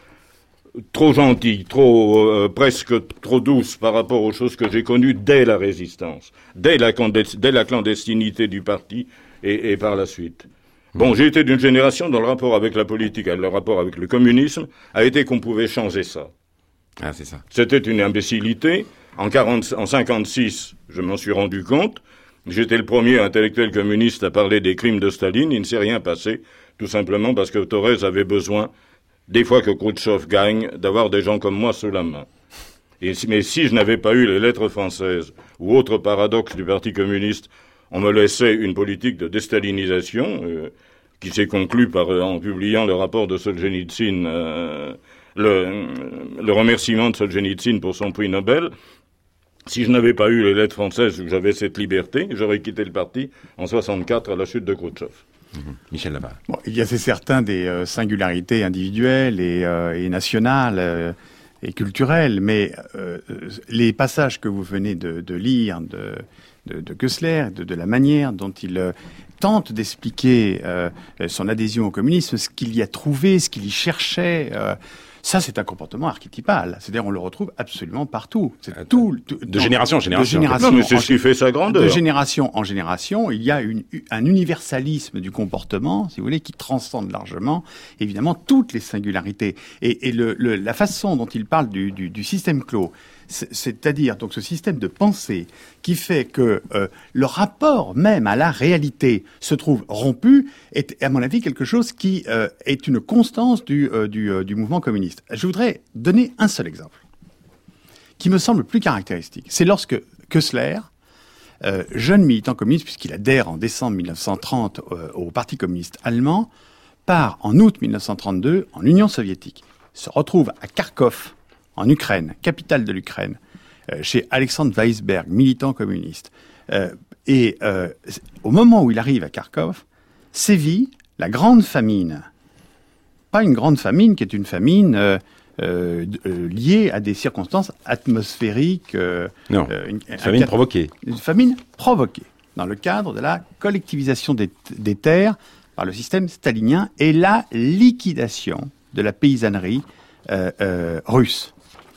Speaker 5: trop gentille, trop, euh, presque trop douce par rapport aux choses que j'ai connues dès la résistance, dès la, condes- dès la clandestinité du parti et, et par la suite. Bon, j'ai été d'une génération dont le rapport avec la politique, le rapport avec le communisme, a été qu'on pouvait changer ça.
Speaker 3: Ah, c'est ça.
Speaker 5: C'était une imbécilité. En, quarante, en cinquante-six, je m'en suis rendu compte. J'étais le premier intellectuel communiste à parler des crimes de Staline. Il ne s'est rien passé, tout simplement parce que Thorez avait besoin, des fois que Khrouchtchev gagne, d'avoir des gens comme moi sous la main. Et, mais si je n'avais pas eu les lettres françaises ou autres paradoxes du Parti communiste, on me laissait une politique de déstalinisation euh, qui s'est conclue par, euh, en publiant le rapport de Solzhenitsyn, euh, le, le remerciement de Solzhenitsyn pour son prix Nobel. Si je n'avais pas eu les lettres françaises où j'avais cette liberté, j'aurais quitté le parti en soixante-quatre à la chute de Khrouchtchev.
Speaker 3: Mmh. Michel Labarre.
Speaker 4: Bon, il y a c'est certain des euh, singularités individuelles et, euh, et nationales euh, et culturelles, mais euh, les passages que vous venez de, de lire de, de, de Koestler, de, de la manière dont il euh, tente d'expliquer euh, son adhésion au communisme, ce qu'il y a trouvé, ce qu'il y cherchait, euh, ça c'est un comportement archétypal. C'est-à-dire on le retrouve absolument partout. C'est
Speaker 3: Attends.
Speaker 4: tout, tout
Speaker 3: De génération en génération.
Speaker 4: De génération
Speaker 5: Non, mais c'est
Speaker 4: en
Speaker 5: ce qui fait sa grandeur.
Speaker 4: De génération en génération, il y a une, un universalisme du comportement, si vous voulez, qui transcende largement, évidemment, toutes les singularités. Et, et le, le, la façon dont il parle du, du, du système clos, c'est-à-dire donc ce système de pensée qui fait que euh, le rapport même à la réalité se trouve rompu, est à mon avis quelque chose qui euh, est une constance du, euh, du, euh, du mouvement communiste. Je voudrais donner un seul exemple qui me semble plus caractéristique. C'est lorsque Koestler, euh, jeune militant communiste, puisqu'il adhère en décembre mille neuf cent trente euh, au Parti communiste allemand, part en août mille neuf cent trente-deux en Union soviétique, se retrouve à Kharkov, en Ukraine, capitale de l'Ukraine, euh, chez Alexandre Weisberg, militant communiste. Euh, et euh, au moment où il arrive à Kharkov, sévit la grande famine. Pas une grande famine qui est une famine euh, euh, euh, liée à des circonstances atmosphériques. Euh,
Speaker 3: non,
Speaker 4: euh, une,
Speaker 3: une famine
Speaker 4: un,
Speaker 3: provoquée.
Speaker 4: Une famine provoquée, dans le cadre de la collectivisation des, des terres par le système stalinien et la liquidation de la paysannerie euh, euh, russe.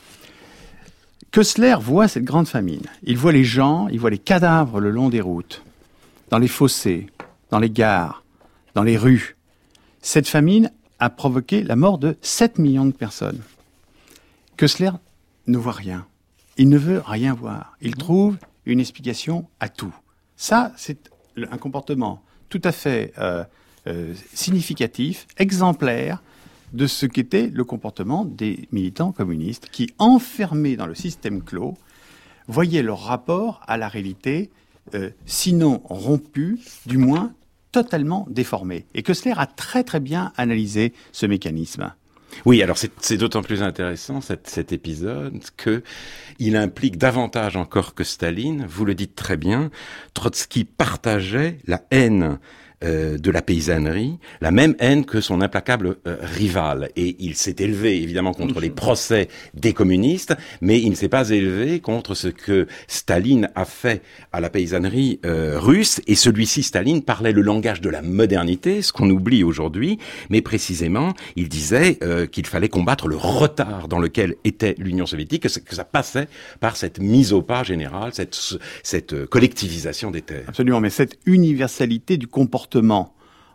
Speaker 4: Koestler voit cette grande famine. Il voit les gens, il voit les cadavres le long des routes, dans les fossés, dans les gares, dans les rues. Cette famine a provoqué la mort de sept millions de personnes. Koestler ne voit rien. Il ne veut rien voir. Il trouve une explication à tout. Ça, c'est un comportement tout à fait euh, euh, significatif, exemplaire, de ce qu'était le comportement des militants communistes qui, enfermés dans le système clos, voyaient leur rapport à la réalité, euh, sinon rompu, du moins totalement déformé. Et Koestler a très très bien analysé ce mécanisme.
Speaker 3: Oui, alors c'est, c'est d'autant plus intéressant cet, cet épisode que il implique davantage encore que Staline, vous le dites très bien, Trotsky partageait la haine Euh, de la paysannerie, la même haine que son implacable euh, rival. Et il s'est élevé, évidemment, contre les procès des communistes, mais il ne s'est pas élevé contre ce que Staline a fait à la paysannerie euh, russe. Et celui-ci, Staline, parlait le langage de la modernité, ce qu'on oublie aujourd'hui, mais précisément, il disait euh, qu'il fallait combattre le retard dans lequel était l'Union soviétique, que, que ça passait par cette mise au pas générale, cette, cette collectivisation des terres.
Speaker 4: Absolument, mais cette universalité du comportement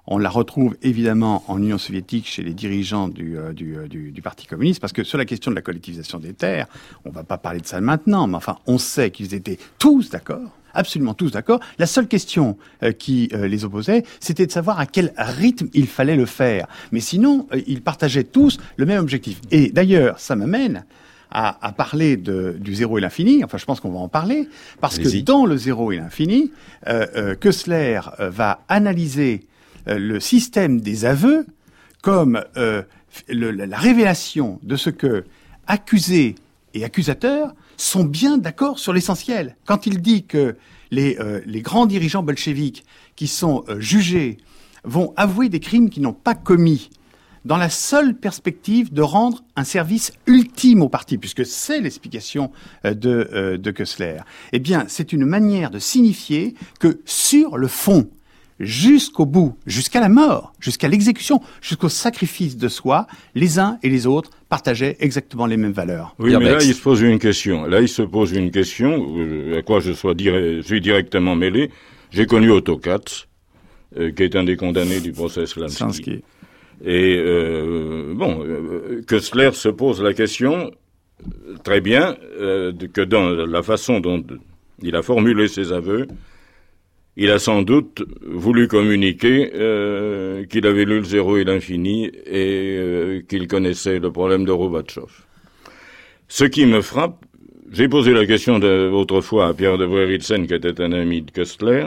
Speaker 4: On la retrouve évidemment en Union soviétique chez les dirigeants du, euh, du, euh, du, du Parti communiste, parce que sur la question de la collectivisation des terres, on va pas parler de ça maintenant, mais enfin, on sait qu'ils étaient tous d'accord, absolument tous d'accord. La seule question euh, qui euh, les opposait, c'était de savoir à quel rythme il fallait le faire. Mais sinon, euh, ils partageaient tous le même objectif. Et d'ailleurs, ça m'amène à, à parler de, du zéro et l'infini. Enfin, je pense qu'on va en parler, parce Allez-y. que dans le zéro et l'infini, euh, euh, Koestler euh, va analyser Euh, le système des aveux comme euh, le, la révélation de ce que accusés et accusateurs sont bien d'accord sur l'essentiel. Quand il dit que les, euh, les grands dirigeants bolcheviques qui sont euh, jugés vont avouer des crimes qu'ils n'ont pas commis dans la seule perspective de rendre un service ultime au parti, puisque c'est l'explication euh, de, euh, de Koestler, eh bien, c'est une manière de signifier que sur le fond, jusqu'au bout, jusqu'à la mort, jusqu'à l'exécution, jusqu'au sacrifice de soi, les uns et les autres partageaient exactement les mêmes valeurs.
Speaker 5: Oui, mais là, il se pose une question. Là, il se pose une question à quoi je sois dire, je suis directement mêlé. J'ai connu Otto Katz, euh, qui est un des condamnés du procès Slansky. Slansky. Et euh, bon, euh, Koestler se pose la question, très bien, euh, que dans la façon dont il a formulé ses aveux, il a sans doute voulu communiquer euh, qu'il avait lu le zéro et l'infini et euh, qu'il connaissait le problème de Gorbatchev. Ce qui me frappe, j'ai posé la question de, autrefois à Pierre de Wreritsen, qui était un ami de Koestler.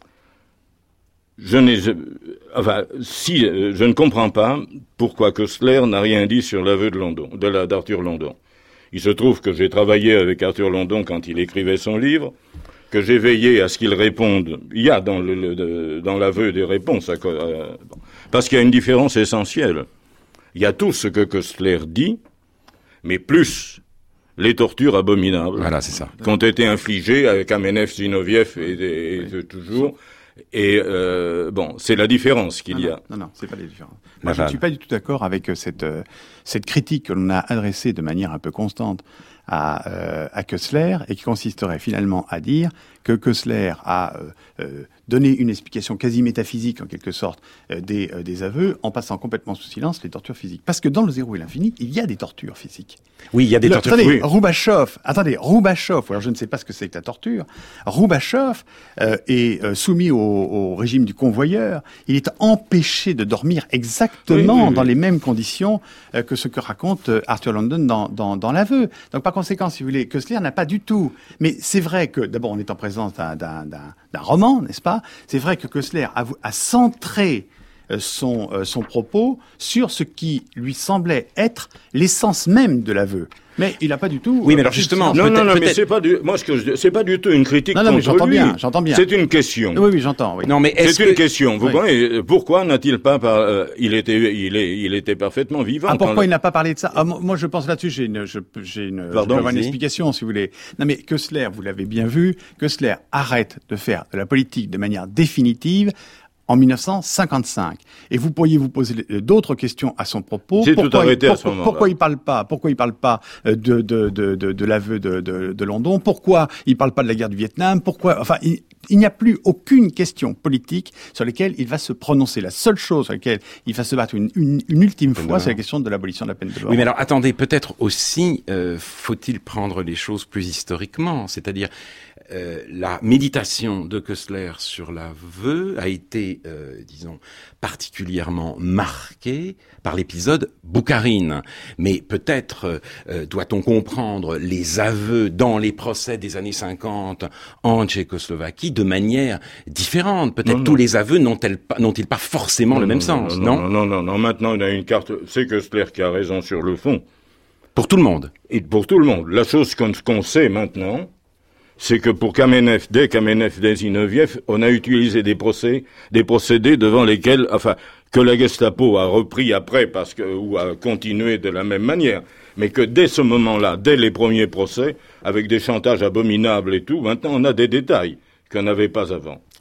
Speaker 5: Je n'ai, enfin, si je ne comprends pas pourquoi Koestler n'a rien dit sur l'aveu de London, de la d'Arthur London. Il se trouve que j'ai travaillé avec Arthur London quand il écrivait son livre, que j'ai veillé à ce qu'il réponde. Il y a dans le, le dans l'aveu des réponses, à, euh, parce qu'il y a une différence essentielle. Il y a tout ce que Koestler dit, mais plus les tortures abominables,
Speaker 3: voilà, c'est ça,
Speaker 5: qui ont été infligées avec Kamenev, Zinoviev et, et, et oui. toujours. Et euh, bon, c'est la différence qu'il
Speaker 4: non,
Speaker 5: y a.
Speaker 4: Non, non, c'est pas la différence. Moi, je ne suis pas du tout d'accord avec cette euh, cette critique que l'on a adressée de manière un peu constante à, euh, à Koestler, et qui consisterait finalement à dire que Koestler a euh, euh, donné une explication quasi métaphysique, en quelque sorte, euh, des, euh, des aveux, en passant complètement sous silence les tortures physiques. Parce que dans le zéro et l'infini, il y a des tortures physiques.
Speaker 3: Oui, il y a des
Speaker 4: le,
Speaker 3: tortures
Speaker 4: physiques.
Speaker 3: Attendez,
Speaker 4: oui. Roubachoff, attendez, Roubachoff, alors je ne sais pas ce que c'est que la torture, Roubachoff euh, est euh, soumis au, au régime du convoyeur, il est empêché de dormir exactement oui, oui, oui. dans les mêmes conditions euh, que ce que raconte euh, Arthur London dans, dans, dans l'aveu. Donc par conséquent, si vous voulez, Koestler n'a pas du tout. Mais c'est vrai que, d'abord, on est en présence d'un, d'un, d'un, d'un roman, n'est-ce pas? C'est vrai que Koestler a, a centré euh, son, euh, son propos sur ce qui lui semblait être l'essence même de l'aveu. Mais il n'a pas du tout.
Speaker 3: Oui, mais alors justement,
Speaker 5: non, non, non, mais c'est pas du. Moi, ce que je, c'est pas du tout une critique
Speaker 4: non, non,
Speaker 5: contre
Speaker 4: mais j'entends
Speaker 5: lui.
Speaker 4: Bien, j'entends bien.
Speaker 5: C'est une question.
Speaker 4: Oui, oui, j'entends. Oui.
Speaker 3: Non, mais est-ce
Speaker 5: c'est
Speaker 3: que...
Speaker 5: une question. Vous
Speaker 4: oui.
Speaker 5: voyez, pourquoi n'a-t-il pas par... euh, Il était, il est, il était parfaitement vivant.
Speaker 4: Ah, pourquoi
Speaker 5: le...
Speaker 4: il n'a pas parlé de ça? Ah, moi, je pense là-dessus, j'ai une, je, j'ai une,
Speaker 5: Pardon,
Speaker 4: je peux avoir une
Speaker 5: si.
Speaker 4: explication, si vous voulez. Non, mais Koestler, vous l'avez bien vu, Koestler arrête de faire de la politique de manière définitive en mille neuf cent cinquante-cinq. Et vous pourriez vous poser d'autres questions à son propos.
Speaker 5: J'ai tout arrêté
Speaker 4: il,
Speaker 5: à ce moment-là.
Speaker 4: Pourquoi il parle pas, pourquoi il parle pas de, de, de, de, de l'aveu de, de, de London? Pourquoi il parle pas de la guerre du Vietnam? Pourquoi, enfin, il, il n'y a plus aucune question politique sur laquelle il va se prononcer. La seule chose sur laquelle il va se battre une, une, une ultime fois, c'est la question de l'abolition de la peine de mort.
Speaker 3: Oui, mais alors attendez, peut-être aussi euh, faut-il prendre les choses plus historiquement, c'est-à-dire Euh, la méditation de Koestler sur l'aveu a été, euh, disons, particulièrement marquée par l'épisode Boukharine. Mais peut-être euh, doit-on comprendre les aveux dans les procès des années cinquante en Tchécoslovaquie de manière différente. Peut-être non, tous non. les aveux n'ont-ils pas, n'ont-ils pas forcément non, le même
Speaker 5: non,
Speaker 3: sens,
Speaker 5: non non, non, non, non. Maintenant, on a une carte. C'est Koestler qui a raison sur le fond.
Speaker 3: Pour tout le monde.
Speaker 5: Et pour tout le monde. La chose qu'on, qu'on sait maintenant, c'est que pour Kamenev, dès Kamenev, dès Zinoviev, on a utilisé des procès, des procédés devant lesquels, enfin, que la Gestapo a repris après parce que, ou a continué de la même manière. Mais que dès ce moment-là, dès les premiers procès, avec des chantages abominables et tout, maintenant on a des détails qu'on n'avait pas avant.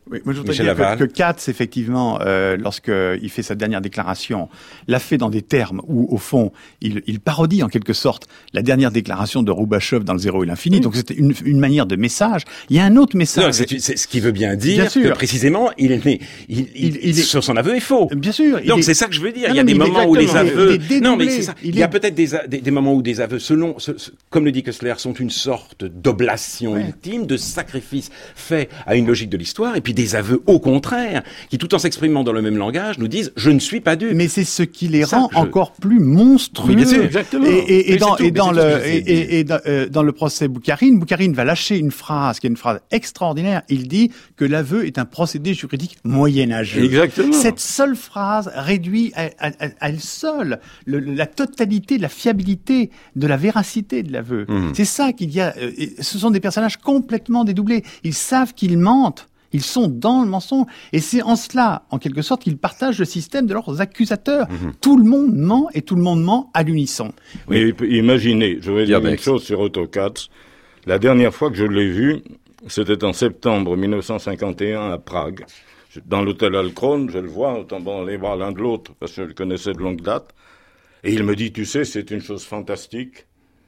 Speaker 4: Oui, moi je voudrais dire que, que Katz, effectivement, euh, lorsqu'il fait sa dernière déclaration, l'a fait dans des termes où, au fond, il, il parodie en quelque sorte la dernière déclaration de Roubachev dans Le Zéro et l'Infini. Mmh. Donc c'était une, une manière de message. Il y a un autre message.
Speaker 3: Non, c'est, c'est ce qui veut bien dire bien que précisément, il est, il, il, il, il est, sur son aveu est faux.
Speaker 4: Bien sûr.
Speaker 3: Donc
Speaker 4: est,
Speaker 3: c'est ça que je veux dire.
Speaker 4: Non,
Speaker 3: il y a des moments où les aveux.
Speaker 4: Non,
Speaker 3: mais c'est ça. Il, il y a peut-être des, des, des moments où des aveux, selon, ce, ce, comme le dit Koestler, sont une sorte d'oblation ouais. ultime, de sacrifice fait à une logique de l'histoire, et puis des aveux au contraire, qui tout en s'exprimant dans le même langage, nous disent « je ne suis pas dupe ».
Speaker 4: Mais c'est ce qui les rend je... encore plus monstrueux. Oui, bien sûr,
Speaker 3: exactement.
Speaker 4: Et, et, et, dans, tout, et, dans, le, et, et, et dans, euh, dans le procès Boukharine, Boukharine va lâcher une phrase qui est une phrase extraordinaire. Il dit que l'aveu est un procédé juridique moyenâgeux.
Speaker 5: Exactement.
Speaker 4: Cette seule phrase réduit à, à, à, à elle seule le, la totalité de la fiabilité, de la véracité de l'aveu. Mmh. C'est ça qu'il y a. Euh, ce sont des personnages complètement dédoublés. Ils savent qu'ils mentent. Ils sont dans le mensonge. Et c'est en cela, en quelque sorte, qu'ils partagent le système de leurs accusateurs. Mmh. Tout le monde ment et tout le monde ment à l'unisson.
Speaker 5: Oui, oui. Imaginez, je vais dire une chose sur Otto Katz. La dernière fois que je l'ai vu, c'était en septembre mille neuf cent cinquante et un à Prague. Dans l'hôtel Alcron, je le vois, tombant les bras l'un de l'autre, parce que je le connaissais de longue date. Et il me dit, tu sais, c'est une chose fantastique.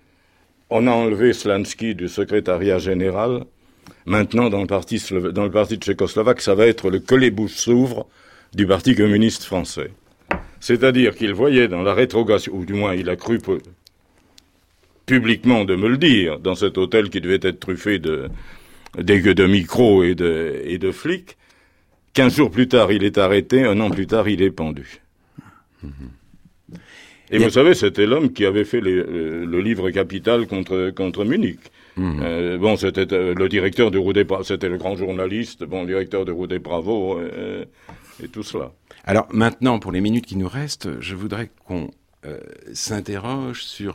Speaker 5: On a enlevé Slansky du secrétariat général. Maintenant, dans le parti, Slova- dans le parti tchécoslovaque, ça va être le que les bouches s'ouvrent du Parti communiste français. C'est-à-dire qu'il voyait dans la rétrogradation, ou du moins il a cru peu, publiquement de me le dire, dans cet hôtel qui devait être truffé de, de, de micros et de, et de flics, quinze jours plus tard, il est arrêté, un an plus tard, il est pendu. Mmh. Et, et vous savez, c'était l'homme qui avait fait les, euh, le livre Capital contre, contre Munich. Mmh. Euh, bon, c'était euh, le directeur de Roux des Bravos, c'était le grand journaliste, bon, directeur de Roux des Bravos, euh, et tout cela.
Speaker 3: Alors maintenant, pour les minutes qui nous restent, je voudrais qu'on euh, s'interroge sur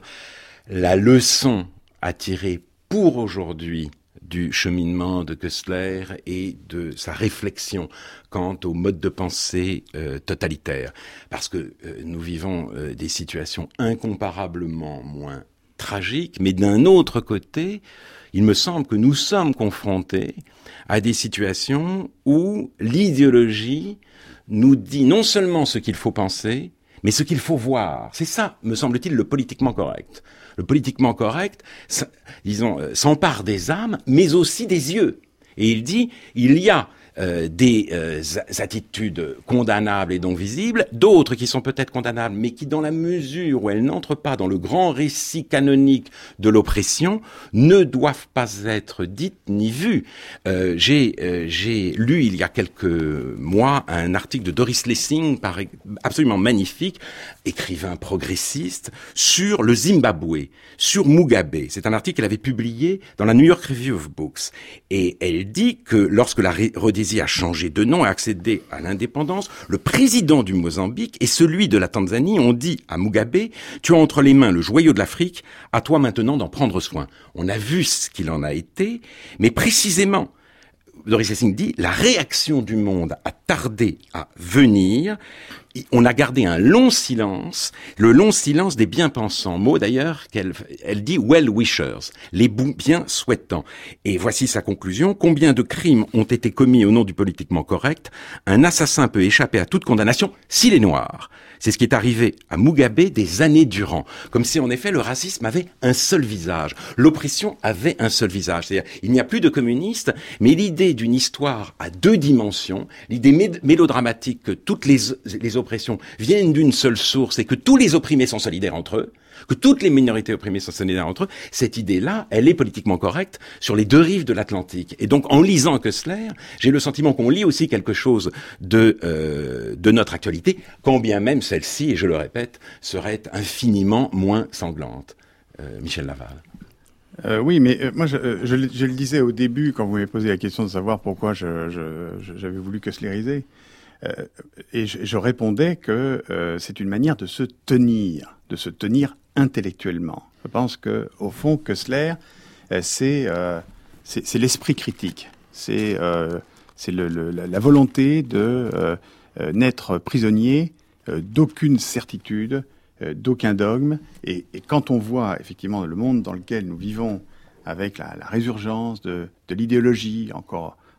Speaker 3: la leçon à tirer pour aujourd'hui du cheminement de Koestler et de sa réflexion quant au mode de pensée euh, totalitaire. Parce que euh, nous vivons euh, des situations incomparablement moins tragiques, mais d'un autre côté, il me semble que nous sommes confrontés à des situations où l'idéologie nous dit non seulement ce qu'il faut penser, mais ce qu'il faut voir. C'est ça, me semble-t-il, le politiquement correct. Le politiquement correct, disons, s'empare des âmes, mais aussi des yeux. Et il dit, il y a euh, des euh, attitudes condamnables et donc visibles, d'autres qui sont peut-être condamnables, mais qui, dans la mesure où elles n'entrent pas dans le grand récit canonique de l'oppression, ne doivent pas être dites ni vues. Euh, j'ai, euh, j'ai lu il y a quelques mois un article de Doris Lessing, absolument magnifique, écrivain progressiste, sur le Zimbabwe, sur Mugabe. C'est un article qu'elle avait publié dans la New York Review of Books. Et elle dit que lorsque la Rhodésie a changé de nom et accédé à l'indépendance, le président du Mozambique et celui de la Tanzanie ont dit à Mugabe, tu as entre les mains le joyau de l'Afrique, à toi maintenant d'en prendre soin. On a vu ce qu'il en a été, mais précisément, Doris Lessing dit, la réaction du monde a tardé à venir. On a gardé un long silence, le long silence des bien-pensants. Mot d'ailleurs qu'elle elle dit well-wishers, les bien souhaitants. Et voici sa conclusion. Combien de crimes ont été commis au nom du politiquement correct? Un assassin peut échapper à toute condamnation s'il est noir. C'est ce qui est arrivé à Mugabe des années durant. Comme si en effet le racisme avait un seul visage. L'oppression avait un seul visage. C'est-à-dire, il n'y a plus de communistes, mais l'idée d'une histoire à deux dimensions, l'idée mé- mélodramatique que toutes les, les oppressions viennent d'une seule source et que tous les opprimés sont solidaires entre eux, que toutes les minorités opprimées sont solidaires entre eux, cette idée-là, elle est politiquement correcte sur les deux rives de l'Atlantique. Et donc, en lisant Koestler, j'ai le sentiment qu'on lit aussi quelque chose de euh, de notre actualité, quand bien même celle-ci, et je le répète, serait infiniment moins sanglante. Euh, Michel Laval.
Speaker 4: Euh, oui, mais euh, moi, je, je, je le disais au début, quand vous m'avez posé la question de savoir pourquoi je, je, j'avais voulu Koestleriser, euh, et je, je répondais que euh, c'est une manière de se tenir, de se tenir intellectuellement. Je pense que, au fond, Koestler, euh, c'est, euh, c'est c'est l'esprit critique, c'est euh, c'est le, le, la volonté de euh, euh, n'être prisonnier euh, d'aucune certitude, euh, d'aucun dogme. Et, et quand on voit effectivement le monde dans lequel nous vivons, avec la, la résurgence de, de l'idéologie encore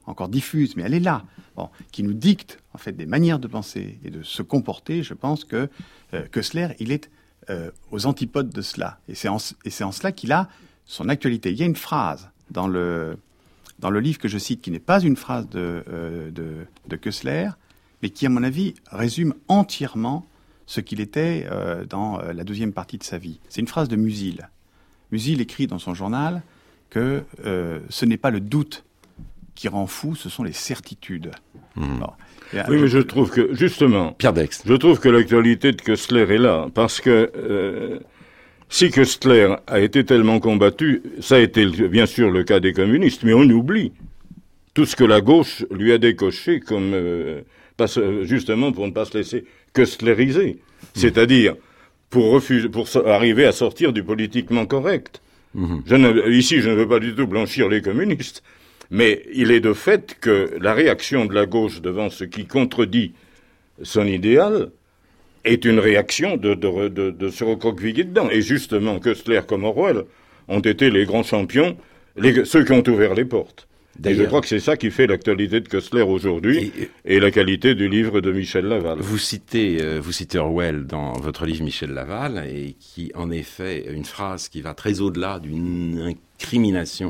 Speaker 4: encore diffuse, mais elle est là, bon, qui nous dicte en fait des manières de penser et de se comporter. Je pense que euh, Koestler, il est euh, aux antipodes de cela. Et c'est en, et c'est en cela qu'il a son actualité. Il y a une phrase dans le, dans le livre que je cite, qui n'est pas une phrase de, euh, de, de Koestler, mais qui, à mon avis, résume entièrement ce qu'il était euh, dans euh, la deuxième partie de sa vie. C'est une phrase de Musil. Musil écrit dans son journal que euh, ce n'est pas le doute qui rend fou, ce sont les certitudes.
Speaker 5: Mmh. Bon. Et, oui, mais je trouve que, justement,
Speaker 3: Pierre Dex.
Speaker 5: Je trouve que l'actualité de Koestler est là, parce que euh, si Koestler a été tellement combattu, ça a été bien sûr le cas des communistes, mais on oublie tout ce que la gauche lui a décoché comme, euh, parce, justement pour ne pas se laisser Koestleriser, mmh. c'est-à-dire pour refuser, pour arriver à sortir du politiquement correct. Mmh. Je ne, ici, je ne veux pas du tout blanchir les communistes, mais il est de fait que la réaction de la gauche devant ce qui contredit son idéal est une réaction de, de, de, de se recroqueviller dedans. Et justement, Koestler comme Orwell ont été les grands champions, les, ceux qui ont ouvert les portes. Et je crois que c'est ça qui fait l'actualité de Koestler aujourd'hui et, et la qualité du livre de Michel Laval.
Speaker 3: Vous citez, euh, vous citez Orwell dans votre livre Michel Laval, et qui en effet une phrase qui va très au-delà d'une incrimination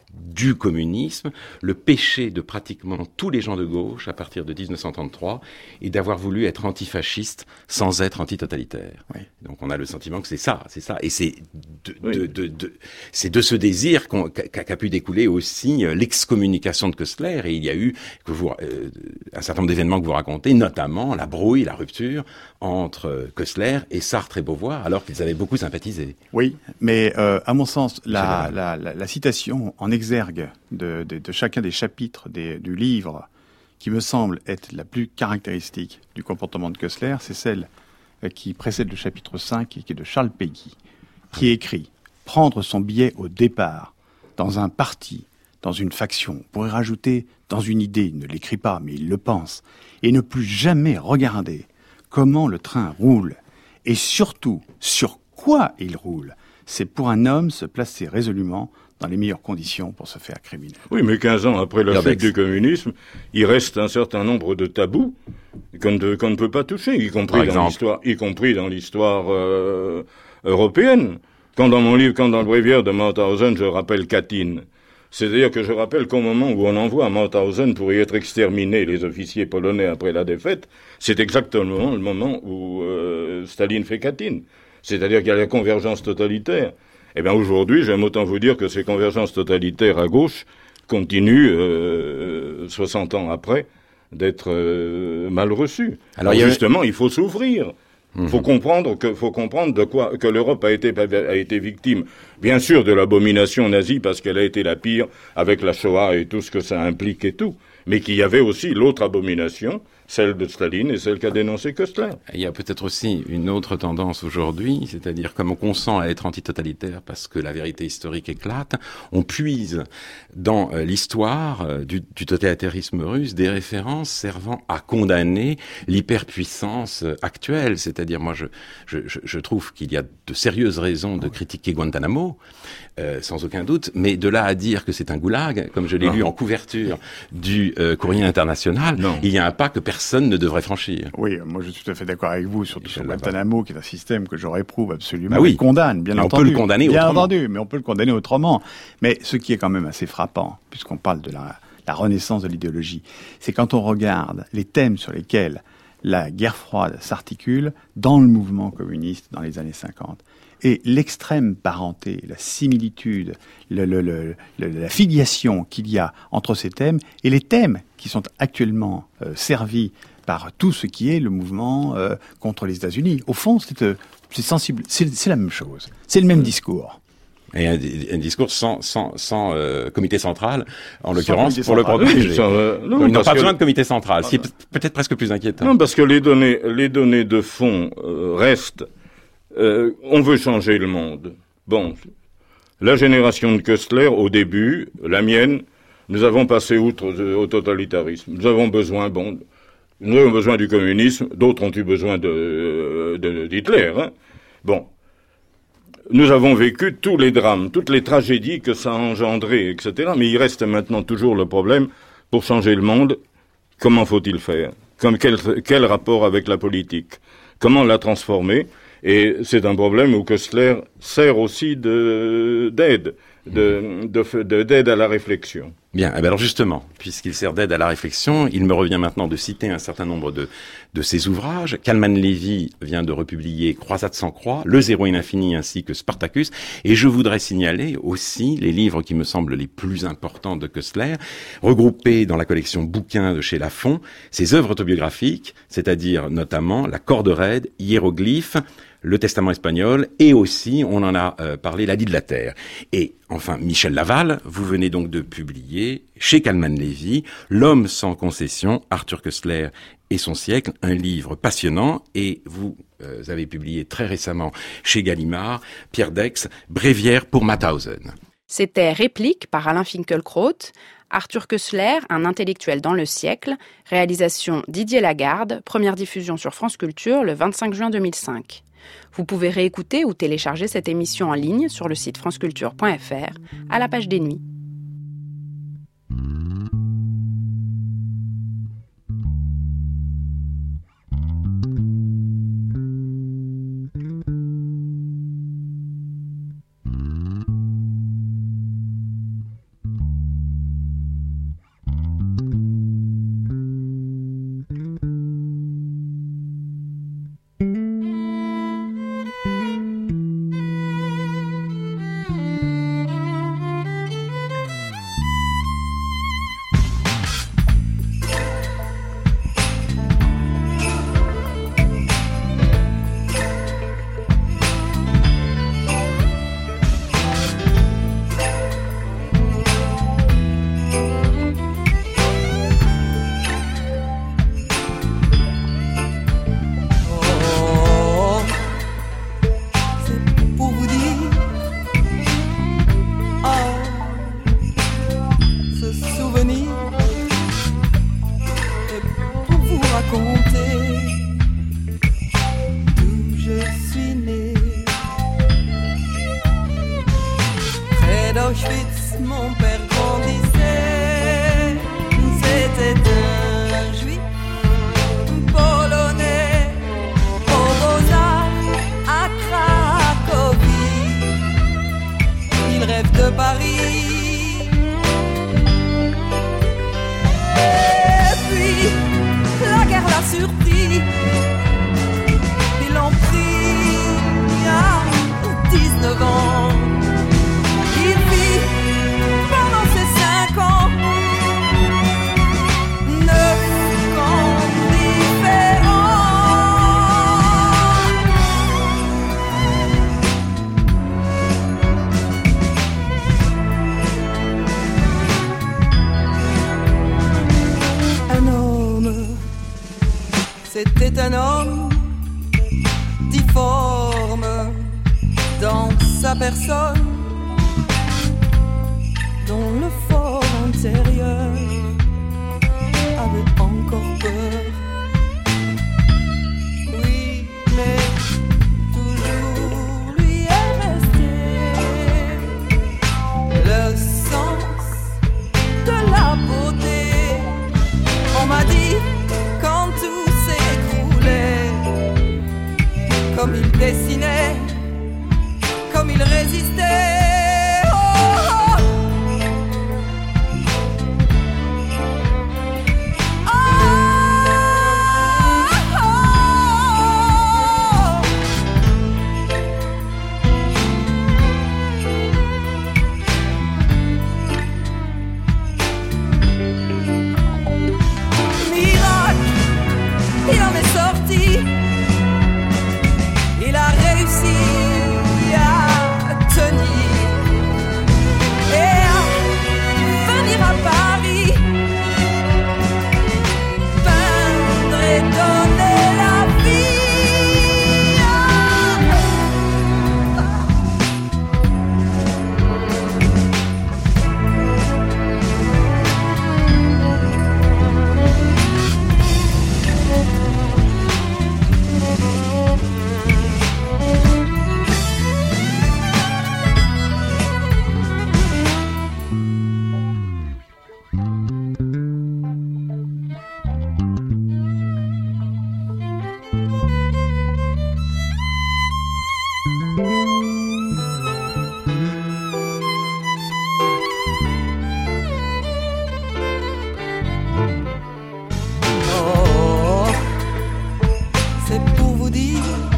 Speaker 3: du communisme, le péché de pratiquement tous les gens de gauche à partir de dix-neuf cent trente-trois est d'avoir voulu être antifasciste sans être antitotalitaire. Oui. Donc on a le sentiment que c'est ça, c'est ça, et c'est de, oui. de, de, de, c'est de ce désir qu'on, qu'a, qu'a pu découler aussi l'excommunication de Koestler, et il y a eu que vous, euh, un certain nombre d'événements que vous racontez, notamment la brouille, la rupture entre Koestler et Sartre et Beauvoir, alors qu'ils avaient beaucoup sympathisé.
Speaker 4: Oui, mais euh, à mon sens, la, la, la, la citation en exergue de, de, de chacun des chapitres des, du livre qui me semble être la plus caractéristique du comportement de Koestler, c'est celle qui précède le chapitre cinq et qui est de Charles Péguy, qui écrit « Prendre son billet au départ, dans un parti, dans une faction, on pourrait rajouter dans une idée, il ne l'écrit pas, mais il le pense, et ne plus jamais regarder comment le train roule, et surtout sur quoi il roule. C'est pour un homme se placer résolument dans les meilleures conditions pour se faire criminel. »
Speaker 5: Oui, mais quinze ans après la chute du communisme, il reste un certain nombre de tabous qu'on ne, qu'on ne peut pas toucher, y compris dans l'histoire, y compris dans l'histoire euh, européenne. Quand dans mon livre, quand dans le bréviaire de Mauthausen, je rappelle Katyn, c'est-à-dire que je rappelle qu'au moment où on envoie à Mauthausen pour y être exterminés les officiers polonais après la défaite, c'est exactement le moment où euh, Staline fait Katyn. C'est-à-dire qu'il y a la convergence totalitaire. Eh bien, aujourd'hui, j'aime autant vous dire que ces convergences totalitaires à gauche continuent, euh, soixante ans après, d'être euh, mal reçues. Alors, Alors justement, a... il faut s'ouvrir. Il mmh. faut comprendre que, faut comprendre de quoi, que l'Europe a été, a été victime, bien sûr, de l'abomination nazie, parce qu'elle a été la pire, avec la Shoah et tout ce que ça implique et tout. Mais qu'il y avait aussi l'autre abomination, celle de Staline et celle qu'a dénoncé Koestler.
Speaker 3: Il y a peut-être aussi une autre tendance aujourd'hui, c'est-à-dire comme on consent à être antitotalitaire parce que la vérité historique éclate, on puise dans euh, l'histoire euh, du, du totalitarisme russe des références servant à condamner l'hyperpuissance euh, actuelle. C'est-à-dire, moi, je, je, je trouve qu'il y a de sérieuses raisons de critiquer Guantanamo, euh, sans aucun doute, mais de là à dire que c'est un goulag, comme je l'ai non. lu en couverture du euh, Courrier international, non. il y a un pas que personne ne devrait franchir.
Speaker 4: Oui, moi je suis tout à fait d'accord avec vous, surtout sur Guantanamo, qui est un système que je réprouve absolument. Bah oui. Et condamne, bien
Speaker 3: et
Speaker 4: entendu.
Speaker 3: On peut le condamner
Speaker 4: bien
Speaker 3: autrement.
Speaker 4: entendu, mais on peut le condamner autrement. Mais ce qui est quand même assez frappant, puisqu'on parle de la, la renaissance de l'idéologie, c'est quand on regarde les thèmes sur lesquels la guerre froide s'articule dans le mouvement communiste dans les années cinquante. Et l'extrême parenté, la similitude, le, le, le, le, la filiation qu'il y a entre ces thèmes et les thèmes qui sont actuellement euh, servis par tout ce qui est le mouvement euh, contre les États-Unis. Au fond, c'est, euh, c'est sensible, c'est, c'est la même chose, c'est le même discours.
Speaker 3: Et un, un discours sans, sans, sans euh, comité central, en l'occurrence, pour le protéger. Oui, euh, non, ils n'ont pas besoin de comité central, ce qui est peut-être presque plus inquiétant.
Speaker 5: Non, parce que les données, les données de fond euh, restent. Euh, on veut changer le monde. Bon, la génération de Koestler, au début, la mienne, nous avons passé outre au totalitarisme. Nous avons besoin, bon, nous avons besoin du communisme, d'autres ont eu besoin de, de, d'Hitler. Hein. Bon, nous avons vécu tous les drames, toutes les tragédies que ça a engendré, et cetera. Mais il reste maintenant toujours le problème pour changer le monde, comment faut-il faire? Comme quel, quel rapport avec la politique? Comment la transformer? Et c'est un problème où Koestler sert aussi de, d'aide, de, de, de, d'aide à la réflexion.
Speaker 3: Bien, eh bien alors justement, puisqu'il sert d'aide à la réflexion, il me revient maintenant de citer un certain nombre de, de ses ouvrages. Kalman Levy vient de republier Croisade sans croix, Le Zéro et l'Infini ainsi que Spartacus. Et je voudrais signaler aussi les livres qui me semblent les plus importants de Koestler, regroupés dans la collection bouquins de chez Lafon, ses œuvres autobiographiques, c'est-à-dire notamment La corde raide, Hiéroglyphes, Le Testament espagnol, et aussi, on en a euh, parlé, La Dite de la Terre. Et enfin, Michel Laval, vous venez donc de publier chez Kalman Levy, L'homme sans concession, Arthur Koestler et son siècle, un livre passionnant, et vous euh, avez publié très récemment chez Gallimard, Pierre Dex, Bréviaire pour Mauthausen.
Speaker 2: C'était Réplique par Alain Finkielkraut, Arthur Koestler, un intellectuel dans le siècle, réalisation Didier Lagarde, première diffusion sur France Culture le vingt-cinq juin deux mille cinq. Vous pouvez réécouter ou télécharger cette émission en ligne sur le site franceculture point f r à la page des nuits.
Speaker 6: C'était un homme difforme dans sa personne, dont le fort intérieur avait encore peur. Oui, mais toujours lui est resté le sens de la beauté. On m'a dit quand tout s'écroulait, comme il dessinait, comme il résistait. Il a réussi à tenir. vous dire